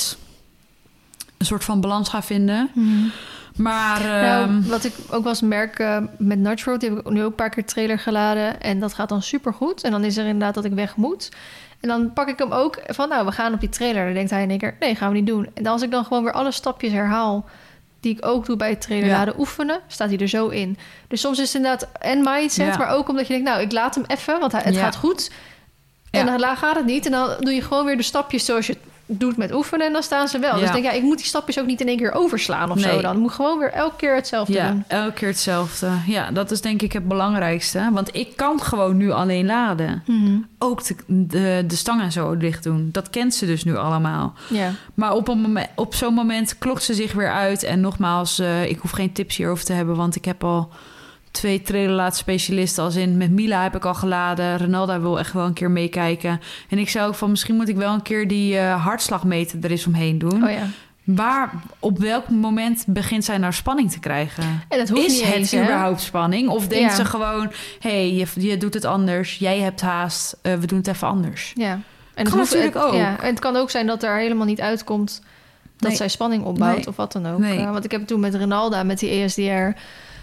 soort van balans ga vinden. Maar wat ik ook wel eens merk met Nudge Road, die heb ik nu ook een paar keer trailer geladen en dat gaat dan supergoed. En dan is er inderdaad dat ik weg moet. En dan pak ik hem ook van, nou, we gaan op die trailer. Dan denkt hij in één keer, nee, gaan we niet doen. En als ik dan gewoon weer alle stapjes herhaal die ik ook doe bij het trailer laden oefenen, staat hij er zo in. Dus soms is het inderdaad en mindset, maar ook omdat je denkt, nou, ik laat hem even, want het gaat goed. En dan gaat het niet. En dan doe je gewoon weer de stapjes zoals je het doet met oefenen en dan staan ze wel. Dus ik denk, ik moet die stapjes ook niet in één keer overslaan of zo dan. Ik moet gewoon weer elke keer hetzelfde doen. Ja, elke keer hetzelfde. Ja, dat is denk ik het belangrijkste. Want ik kan gewoon nu alleen laden. Ook de stang en zo dicht doen. Dat kent ze dus nu allemaal. Ja. Maar op zo'n moment klokt ze zich weer uit. En nogmaals, ik hoef geen tips hierover te hebben, want ik heb al 2 trailerlaadspecialisten, als in met Mila heb ik al geladen. Renalda wil echt wel een keer meekijken. En ik zei ook van, misschien moet ik wel een keer die hartslagmeter er eens omheen doen. Oh ja. op welk moment begint zij nou spanning te krijgen? En dat hoeft Is niet het eens, überhaupt spanning? Of denkt Ja. ze gewoon... je doet het anders, jij hebt haast, we doen het even anders. Ja. En Kan natuurlijk ook. Ja, en het kan ook zijn dat er helemaal niet uitkomt dat Nee. zij spanning opbouwt Nee. of wat dan ook. Nee. Want ik heb toen met Renalda, met die ESDR...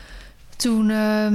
Toen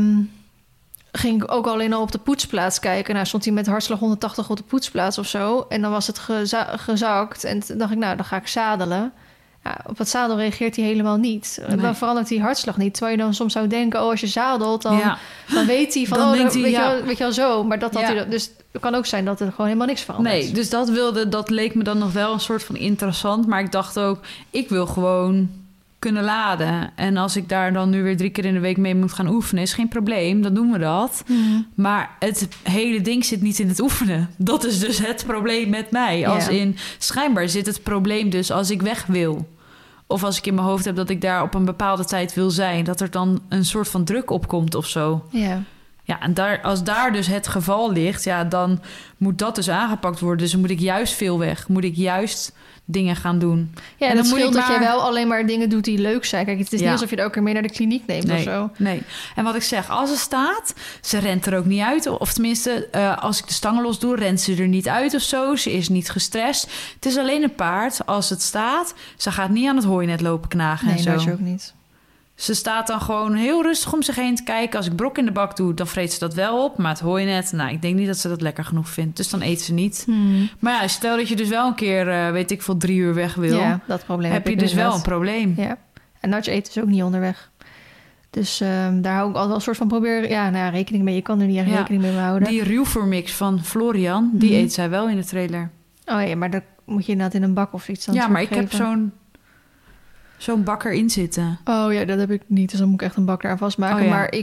ging ik ook alleen al op de poetsplaats kijken. Nou, stond hij met hartslag 180 op de poetsplaats of zo. En dan was het gezakt. En toen dacht ik, nou, dan ga ik zadelen. Ja, op het zadel reageert hij helemaal niet. Nee. Dan verandert die hartslag niet. Terwijl je dan soms zou denken, als je zadelt, dan weet hij van... Dan denkt hij, weet je wel zo. Maar dat had hij... Dus het kan ook zijn dat er gewoon helemaal niks verandert. Nee, dus dat leek me dan nog wel een soort van interessant. Maar ik dacht ook, ik wil gewoon kunnen laden. En als ik daar dan nu weer 3 keer in de week mee moet gaan oefenen... is geen probleem, dan doen we dat. Maar het hele ding zit niet in het oefenen. Dat is dus het probleem met mij. Als in, schijnbaar zit het probleem dus als ik weg wil. Of als ik in mijn hoofd heb dat ik daar op een bepaalde tijd wil zijn... dat er dan een soort van druk op komt of zo. Ja, en als daar dus het geval ligt... ja, dan moet dat dus aangepakt worden. Dus dan moet ik juist veel weg. Moet ik juist dingen gaan doen. Ja, en dan het moet scheelt ik dat je wel alleen maar dingen doet die leuk zijn. Kijk, het is niet alsof je er ook weer mee naar de kliniek neemt of zo. Nee. En wat ik zeg, als ze staat, ze rent er ook niet uit. Of tenminste, als ik de stangen los doe, rent ze er niet uit of zo. Ze is niet gestrest. Het is alleen een paard, als het staat... ze gaat niet aan het hooinet lopen knagen en zo. Nee, dat is ook niet. Ze staat dan gewoon heel rustig om zich heen te kijken. Als ik brok in de bak doe, dan vreet ze dat wel op. Maar het hooinet, nou, ik denk niet dat ze dat lekker genoeg vindt. Dus dan eet ze niet. Maar ja, stel dat je dus wel een keer, weet ik veel, 3 uur weg wil. Ja, dat probleem heb je dus wel een probleem. Ja, en Natje eet dus ook niet onderweg. Dus daar hou ik altijd wel een soort van proberen... rekening mee. Je kan er niet echt rekening mee houden. Die ruwvoermix van Florian, die eet zij wel in de trailer. Oh ja, maar dat moet je inderdaad in een bak of iets dan ja, maar ik heb geven. zo'n bak erin zitten. Oh ja, dat heb ik niet. Dus dan moet ik echt een bak eraan vastmaken. Oh ja. Maar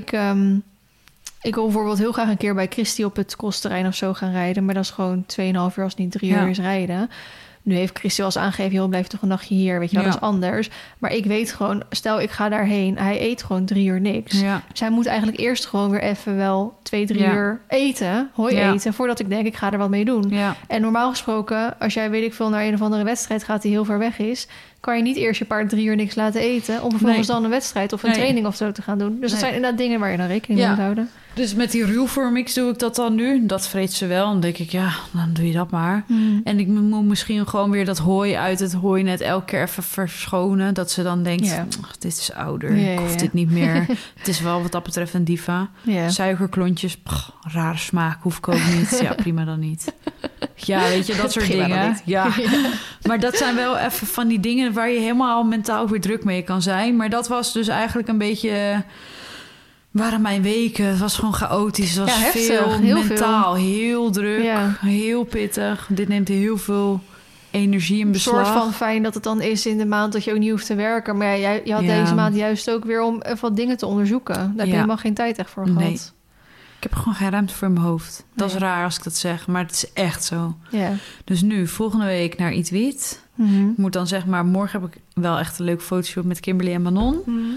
ik wil bijvoorbeeld heel graag een keer bij Christy op het kostterrein of zo gaan rijden. Maar dat is gewoon 2,5 uur als het niet 3 uur is rijden. Nu heeft Christy wel eens aangegeven, joh, blijf toch een nachtje hier. Weet je wel, dat is anders. Maar ik weet gewoon, stel ik ga daarheen. Hij eet gewoon 3 uur niks. Ja. Dus hij moet eigenlijk eerst gewoon weer even wel 2-3 uur eten. Eten, voordat ik denk, ik ga er wat mee doen. Ja. En normaal gesproken, als jij, weet ik veel, naar een of andere wedstrijd gaat die heel ver weg is, kan je niet eerst je paard 3 uur niks laten eten om vervolgens dan een wedstrijd of een training of zo te gaan doen. Dus dat zijn inderdaad dingen waar je dan rekening mee moet houden. Dus met die ruwvoermix doe ik dat dan nu. Dat vreet ze wel. Dan denk ik, ja, dan doe je dat maar. En ik moet misschien gewoon weer dat hooi uit het hooinet elke keer even verschonen. Dat ze dan denkt, dit is ouder. Ik hoef dit niet meer. Het is wel wat dat betreft een diva. Suikerklontjes, rare smaak, hoef ik ook niet. Ja, prima dan niet. Ja, weet je, dat soort dingen. Ja. Maar dat zijn wel even van die dingen waar je helemaal mentaal weer druk mee kan zijn. Maar dat was dus eigenlijk een beetje... waren mijn weken. Het was gewoon chaotisch. Het was heftig, veel heel mentaal, heel druk, heel pittig. Dit neemt heel veel energie in beslag. Een soort van fijn dat het dan is in de maand dat je ook niet hoeft te werken. Maar je had deze maand juist ook weer om wat dingen te onderzoeken. Daar heb je helemaal geen tijd echt voor gehad. Nee. Ik heb er gewoon geen ruimte voor in mijn hoofd. Dat is raar als ik dat zeg, maar het is echt zo. Ja. Dus nu, volgende week naar Ietwit. Ik moet dan zeg maar, morgen heb ik wel echt een leuke fotoshoot met Kimberly en Manon.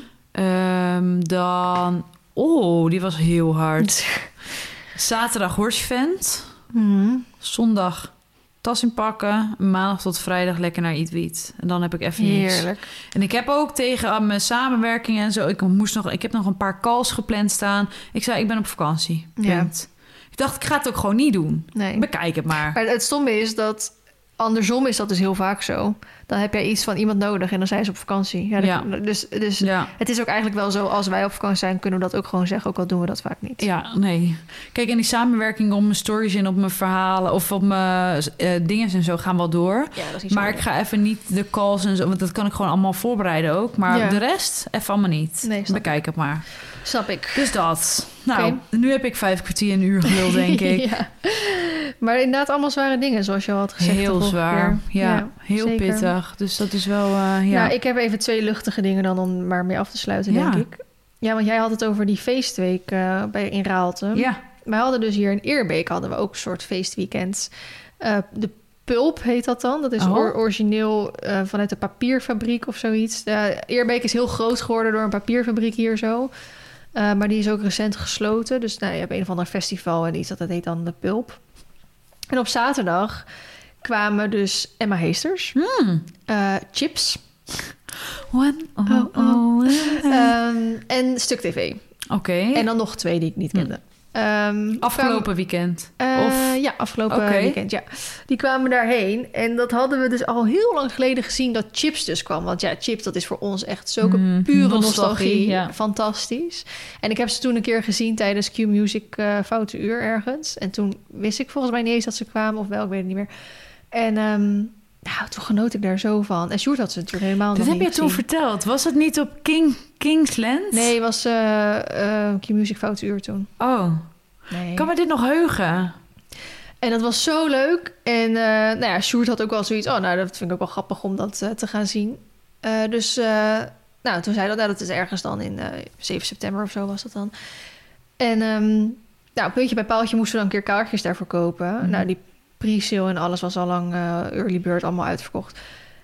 Dan... Oh, die was heel hard. Zaterdag horsevent. Zondag tas inpakken. Maandag tot vrijdag lekker naar Ietwiet. En dan heb ik even niks. Heerlijk. En ik heb ook tegen mijn samenwerking en zo... Ik heb nog een paar calls gepland staan. Ik zei, ik ben op vakantie. Punt. Ik dacht, ik ga het ook gewoon niet doen. Nee. Bekijk het maar. Maar het stomme is dat... Andersom is dat dus heel vaak zo. Dan heb jij iets van iemand nodig en dan zijn ze op vakantie. Dus het is ook eigenlijk wel zo... als wij op vakantie zijn, kunnen we dat ook gewoon zeggen... ook al doen we dat vaak niet. Ja, nee. Kijk, en die samenwerking op mijn stories en op mijn verhalen... of op mijn dingen en zo gaan wel door. Ja, dat is niet maar ik ga even niet de calls en zo... want dat kan ik gewoon allemaal voorbereiden ook. Maar de rest even allemaal niet. Nee, bekijk het maar. Snap ik. Dus dat. Nou, nu heb ik 5 kwartier, een uur geluld, denk ik. Ja. Maar inderdaad allemaal zware dingen, zoals je al had gezegd. Heel zwaar. Ja, heel zeker. Pittig. Dus dat is wel... Nou, ik heb even 2 luchtige dingen dan om maar mee af te sluiten, denk ik. Ja, want jij had het over die feestweek in Raalte. Ja. Wij hadden dus hier in Eerbeek hadden we ook een soort feestweekend. De Pulp heet dat dan. Dat is origineel vanuit de papierfabriek of zoiets. Eerbeek is heel groot geworden door een papierfabriek hier zo. Maar die is ook recent gesloten. Dus je hebt een of ander festival en iets dat heet dan de Pulp. En op zaterdag kwamen dus Emma Heesters, Chips En Stuk TV. Oké. En dan nog 2 die ik niet kende. Afgelopen weekend? Ja, afgelopen weekend, ja. Die kwamen daarheen. En dat hadden we dus al heel lang geleden gezien dat Chips dus kwam. Want ja, Chips, dat is voor ons echt zulke pure nostalgie. Ja. Fantastisch. En ik heb ze toen een keer gezien tijdens Q-Music Foute Uur ergens. En toen wist ik volgens mij niet eens dat ze kwamen. Of wel, ik weet het niet meer. En toen genoot ik daar zo van. En Sjoerd had ze natuurlijk helemaal nog niet gezien. Dit heb je toen verteld. Was het niet op Kingsland? Nee, het was Q-Music Foute Uur toen. Oh. Nee. Kan me dit nog heugen? En dat was zo leuk. En Sjoerd had ook wel zoiets... dat vind ik ook wel grappig om dat te gaan zien. Toen zei dat is ergens dan in 7 september of zo was dat dan. En puntje bij paaltje moesten we dan een keer kaartjes daarvoor kopen. Mm-hmm. Nou, die pre-sale en alles was al lang early bird allemaal uitverkocht.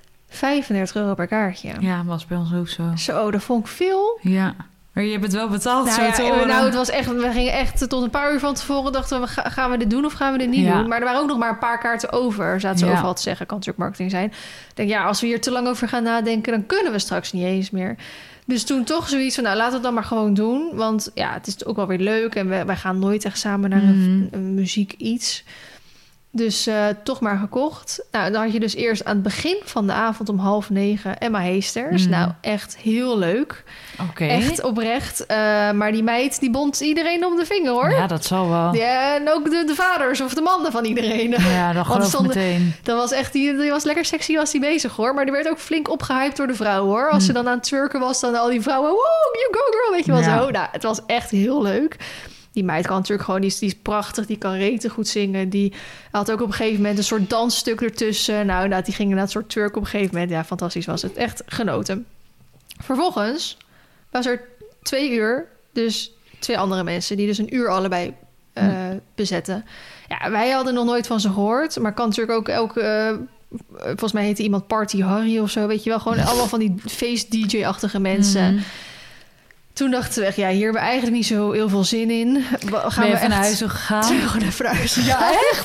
€35 per kaartje. Ja, was bij ons ook zo. Zo, dat vond ik veel. Ja. Maar je hebt het wel betaald, het was echt... We gingen echt tot een paar uur van tevoren dachten we... gaan we dit doen of gaan we dit niet doen? Maar er waren ook nog maar een paar kaarten over. Zaten ze overal te zeggen, kan natuurlijk marketing zijn. Ik denk, als we hier te lang over gaan nadenken... dan kunnen we straks niet eens meer. Dus toen toch zoiets van... laten we het dan maar gewoon doen. Want het is ook wel weer leuk. En wij gaan nooit echt samen naar een muziek iets... Dus toch maar gekocht. Nou, dan had je dus eerst aan het begin van de avond om 8:30 Emma Heesters. Nou, echt heel leuk. Oké. Echt oprecht. Maar die meid, die bond iedereen om de vinger, hoor. Ja, dat zal wel. Ja, en ook de vaders of de mannen van iedereen. Ja, dat geloof ik meteen. Dat was echt, die was lekker sexy was die bezig, hoor. Maar die werd ook flink opgehyped door de vrouwen, hoor. Als ze dan aan het twerken was, dan al die vrouwen... Wow, you go girl, weet je wel zo. Nou, het was echt heel leuk. Die meid kan natuurlijk gewoon, die is prachtig, die kan rete goed zingen. Die had ook op een gegeven moment een soort dansstuk ertussen. Nou, inderdaad, die ging inderdaad een soort twerk op een gegeven moment. Ja, fantastisch was het. Echt genoten. Vervolgens was er 2 uur, dus 2 andere mensen... die dus een uur allebei bezetten. Ja, wij hadden nog nooit van ze gehoord, maar kan natuurlijk ook elke... volgens mij heette iemand Party Harry of zo, weet je wel. Gewoon allemaal van die feest-DJ-achtige mensen... Toen dachten we echt, hier hebben we eigenlijk niet zo heel veel zin in. Gaan we even naar huis gegaan? Gewoon even naar huis. Ja, echt?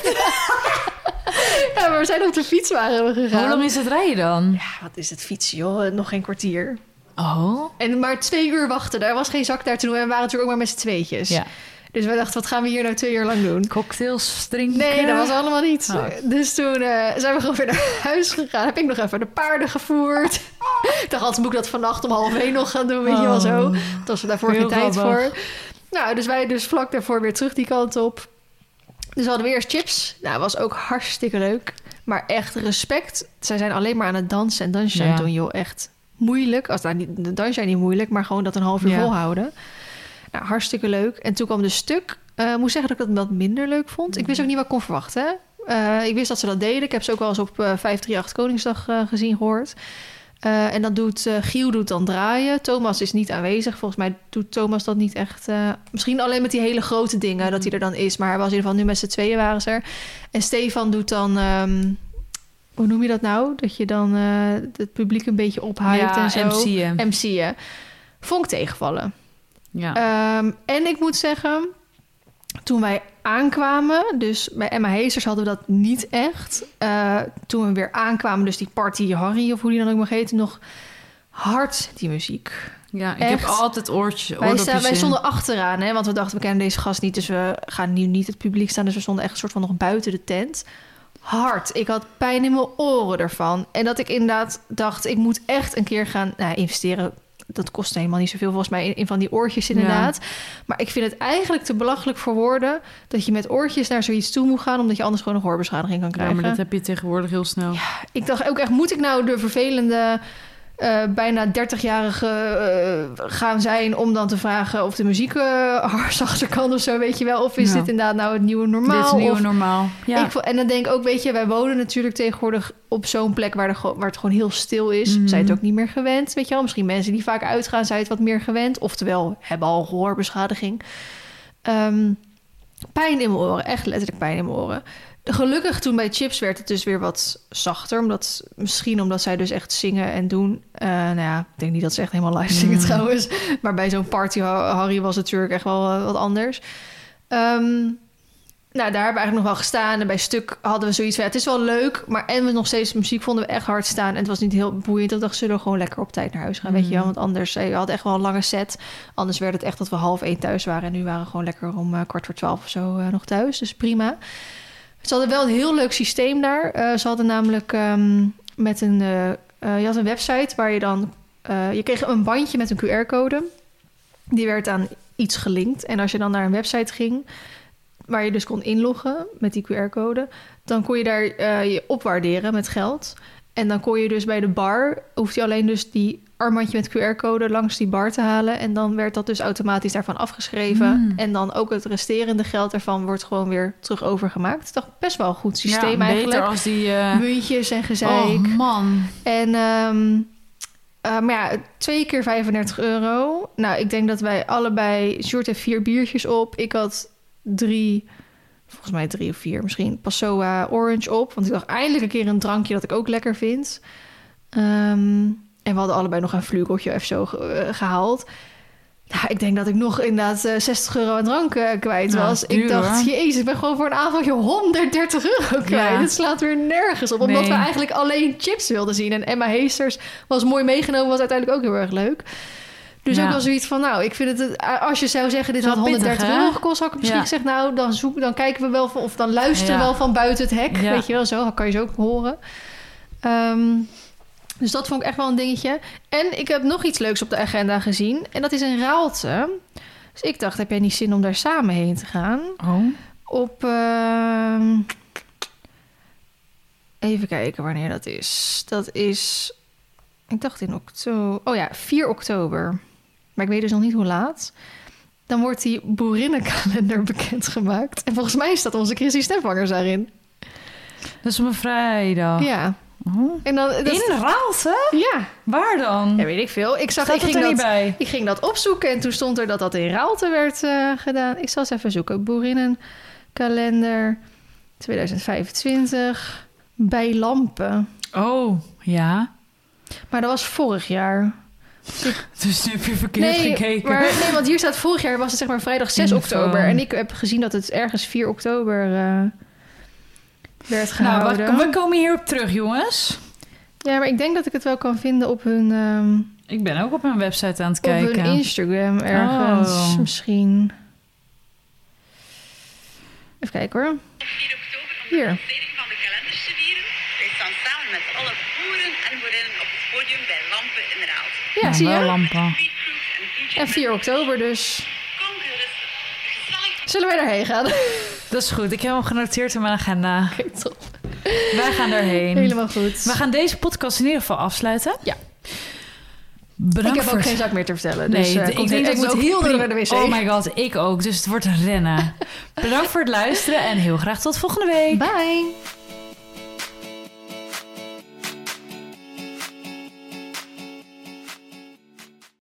Ja, maar we zijn op de fiets waren we gegaan. Hoe lang is het rijden dan? Ja, wat is het fietsen, joh? Nog geen kwartier. Oh. En maar 2 uur wachten. Daar was geen zak daar te doen. En we waren natuurlijk ook maar met z'n tweetjes. Ja. Dus wij dachten, wat gaan we hier nou 2 uur lang doen? Cocktails drinken? Nee, dat was allemaal niet. Oh. Dus toen zijn we gewoon weer naar huis gegaan. Heb ik nog even de paarden gevoerd. Ik dacht, altijd moet ik dat vannacht om 12:30 nog gaan doen, weet je wel zo. Dat was er daarvoor geen tijd voor. Nou, dus wij dus vlak daarvoor weer terug die kant op. Dus hadden we eerst chips. Nou, was ook hartstikke leuk. Maar echt respect. Zij zijn alleen maar aan het dansen en dansje doen, joh. Echt moeilijk. De dansje niet moeilijk, maar gewoon dat een half uur volhouden. Nou, hartstikke leuk. En toen kwam de stuk. Ik moet zeggen dat ik dat wat minder leuk vond. Ik wist ook niet wat ik kon verwachten. Ik wist dat ze dat deden. Ik heb ze ook wel eens op 538 Koningsdag gezien, gehoord. En dan doet Giel doet dan draaien. Thomas is niet aanwezig. Volgens mij doet Thomas dat niet echt. Misschien alleen met die hele grote dingen dat hij er dan is. Maar hij was in ieder geval nu met z'n tweeën waren ze er. En Stefan doet dan... hoe noem je dat nou? Dat je dan het publiek een beetje ophypt en zo. MC'en. Vond ik tegenvallen. Ja. En ik moet zeggen, toen wij aankwamen, dus bij Emma Heesters hadden we dat niet echt. Toen we weer aankwamen, dus die Party Harry of hoe die dan ook mag heten, nog hard die muziek. Ja, ik heb altijd oordopjes wij stonden achteraan, hè, want we dachten, we kennen deze gast niet, dus we gaan nu niet het publiek staan. Dus we stonden echt een soort van nog buiten de tent. Hard. Ik had pijn in mijn oren ervan. En dat ik inderdaad dacht, ik moet echt een keer gaan investeren. Dat kost helemaal niet zoveel volgens mij in van die oortjes inderdaad. Ja. Maar ik vind het eigenlijk te belachelijk voor woorden... dat je met oortjes naar zoiets toe moet gaan... omdat je anders gewoon een gehoorbeschadiging kan krijgen. Ja, maar dat heb je tegenwoordig heel snel. Ja, ik dacht ook echt, moet ik nou de vervelende... bijna 30-jarige gaan zijn om dan te vragen of de muziek zachter kan of zo, weet je wel. Of is dit inderdaad nou het nieuwe normaal? Dit is het nieuwe normaal, ja. En dan denk ik ook, weet je, wij wonen natuurlijk tegenwoordig op zo'n plek waar het gewoon heel stil is. Zijn het ook niet meer gewend, weet je wel. Misschien mensen die vaak uitgaan, zijn het wat meer gewend. Oftewel, hebben al gehoorbeschadiging. Pijn in mijn oren, echt letterlijk pijn in mijn oren. Gelukkig toen bij Chips werd het dus weer wat zachter. Misschien omdat zij dus echt zingen en doen. Ik denk niet dat ze echt helemaal live zingen trouwens. Maar bij zo'n Party Harry was het natuurlijk echt wel wat anders. Nou, daar hebben we eigenlijk nog wel gestaan. En bij stuk hadden we zoiets van... het is wel leuk, maar en we nog steeds muziek vonden we echt hard staan. En het was niet heel boeiend. Ik dacht, zullen we gewoon lekker op tijd naar huis gaan, weet je wel. Want anders, we hadden echt wel een lange set. Anders werd het echt dat we 11:30 thuis waren. En nu waren we gewoon lekker om 11:15 of zo nog thuis. Dus prima. Ze hadden wel een heel leuk systeem daar. Ze hadden namelijk met een... je had een website waar je dan... je kreeg een bandje met een QR-code. Die werd aan iets gelinkt. En als je dan naar een website ging... waar je dus kon inloggen met die QR-code... dan kon je daar je opwaarderen met geld. En dan kon je dus bij de bar... hoefde je alleen dus die armbandje met QR-code... langs die bar te halen. En dan werd dat dus automatisch daarvan afgeschreven. En dan ook het resterende geld ervan... wordt gewoon weer terug overgemaakt. Het is toch best wel een goed systeem eigenlijk. Beter als die... muntjes en gezeik. Oh, man. En... maar ja, 2 keer €35. Nou, ik denk dat wij allebei... Sjoerd heeft 4 biertjes op. Ik had 3... Volgens mij 3 of 4 misschien. Passoa Orange op. Want ik dacht eindelijk een keer een drankje dat ik ook lekker vind. En we hadden allebei nog een vlugeltje of zo gehaald. Nou, ik denk dat ik nog inderdaad €60 aan drank kwijt was. Duur, ik dacht, hoor. jezus, ik ben gewoon voor een avondje €130 kwijt. Ja. Het slaat weer nergens op. Omdat Nee. we eigenlijk alleen chips wilden zien. En Emma Heesters was mooi meegenomen. Was uiteindelijk ook heel erg leuk. Dus Ja. ook wel zoiets van, nou, ik vind het... Als je zou zeggen, dit Wel had €130 pittig, hè? gekost... had ik misschien Ja. gezegd, nou, dan kijken we wel... of dan luisteren we Ja. wel van buiten het hek. Ja. Weet je wel, zo kan je ze ook horen. Dus dat vond ik echt wel een dingetje. En ik heb nog iets leuks op de agenda gezien. En dat is in Raalte. Dus ik dacht, heb jij niet zin om daar samen heen te gaan? Oh. Op... even kijken wanneer dat is. Dat is... Ik dacht in oktober... Oh ja, 4 oktober. Maar ik weet dus nog niet hoe laat. Dan wordt die boerinnenkalender bekendgemaakt. En volgens mij staat onze Chrissy Stefangers daarin. Dat is op een vrijdag. Ja. Oh. En dan, In Raalte? Ja. Waar dan? Ja, weet ik veel. Ik Staat het er niet bij? Ik ging dat opzoeken en toen stond er dat dat in Raalte werd gedaan. Ik zal eens even zoeken. Boerinnenkalender 2025 bij Lampen. Oh, ja. Maar dat was vorig jaar. Dus nu heb je verkeerd gekeken. Nee, want hier staat vorig jaar was het zeg maar vrijdag 6 Info. oktober. En ik heb gezien dat het ergens 4 oktober werd gehouden. Nou, we komen hierop terug, jongens. Ja, maar ik denk dat ik het wel kan vinden op hun... Ik ben ook op hun website aan het op kijken. hun Instagram ergens. Oh. Misschien. Even kijken hoor. 4 oktober om Hier. de lancering van de kalenders te vieren. Wij staan samen met alle boeren en boerinnen op het podium bij Lampen in Raalte. Ja, zie wel je? lampen. Streetproof en DJ. En 4 oktober dus. Kom gerust. Gezellig. Zullen wij daarheen gaan? Dat is goed. Ik heb hem genoteerd in mijn agenda. Oké, top. Wij gaan daarheen. Helemaal goed. We gaan deze podcast in ieder geval afsluiten. Ja. Bedankt Ik heb voor ook het... geen zak meer te vertellen. Nee, Dus, ik denk dat ik moet ook heel prima- naar de wc. Oh my god, ik ook. Dus het wordt rennen. Bedankt voor het luisteren en heel graag tot volgende week. Bye.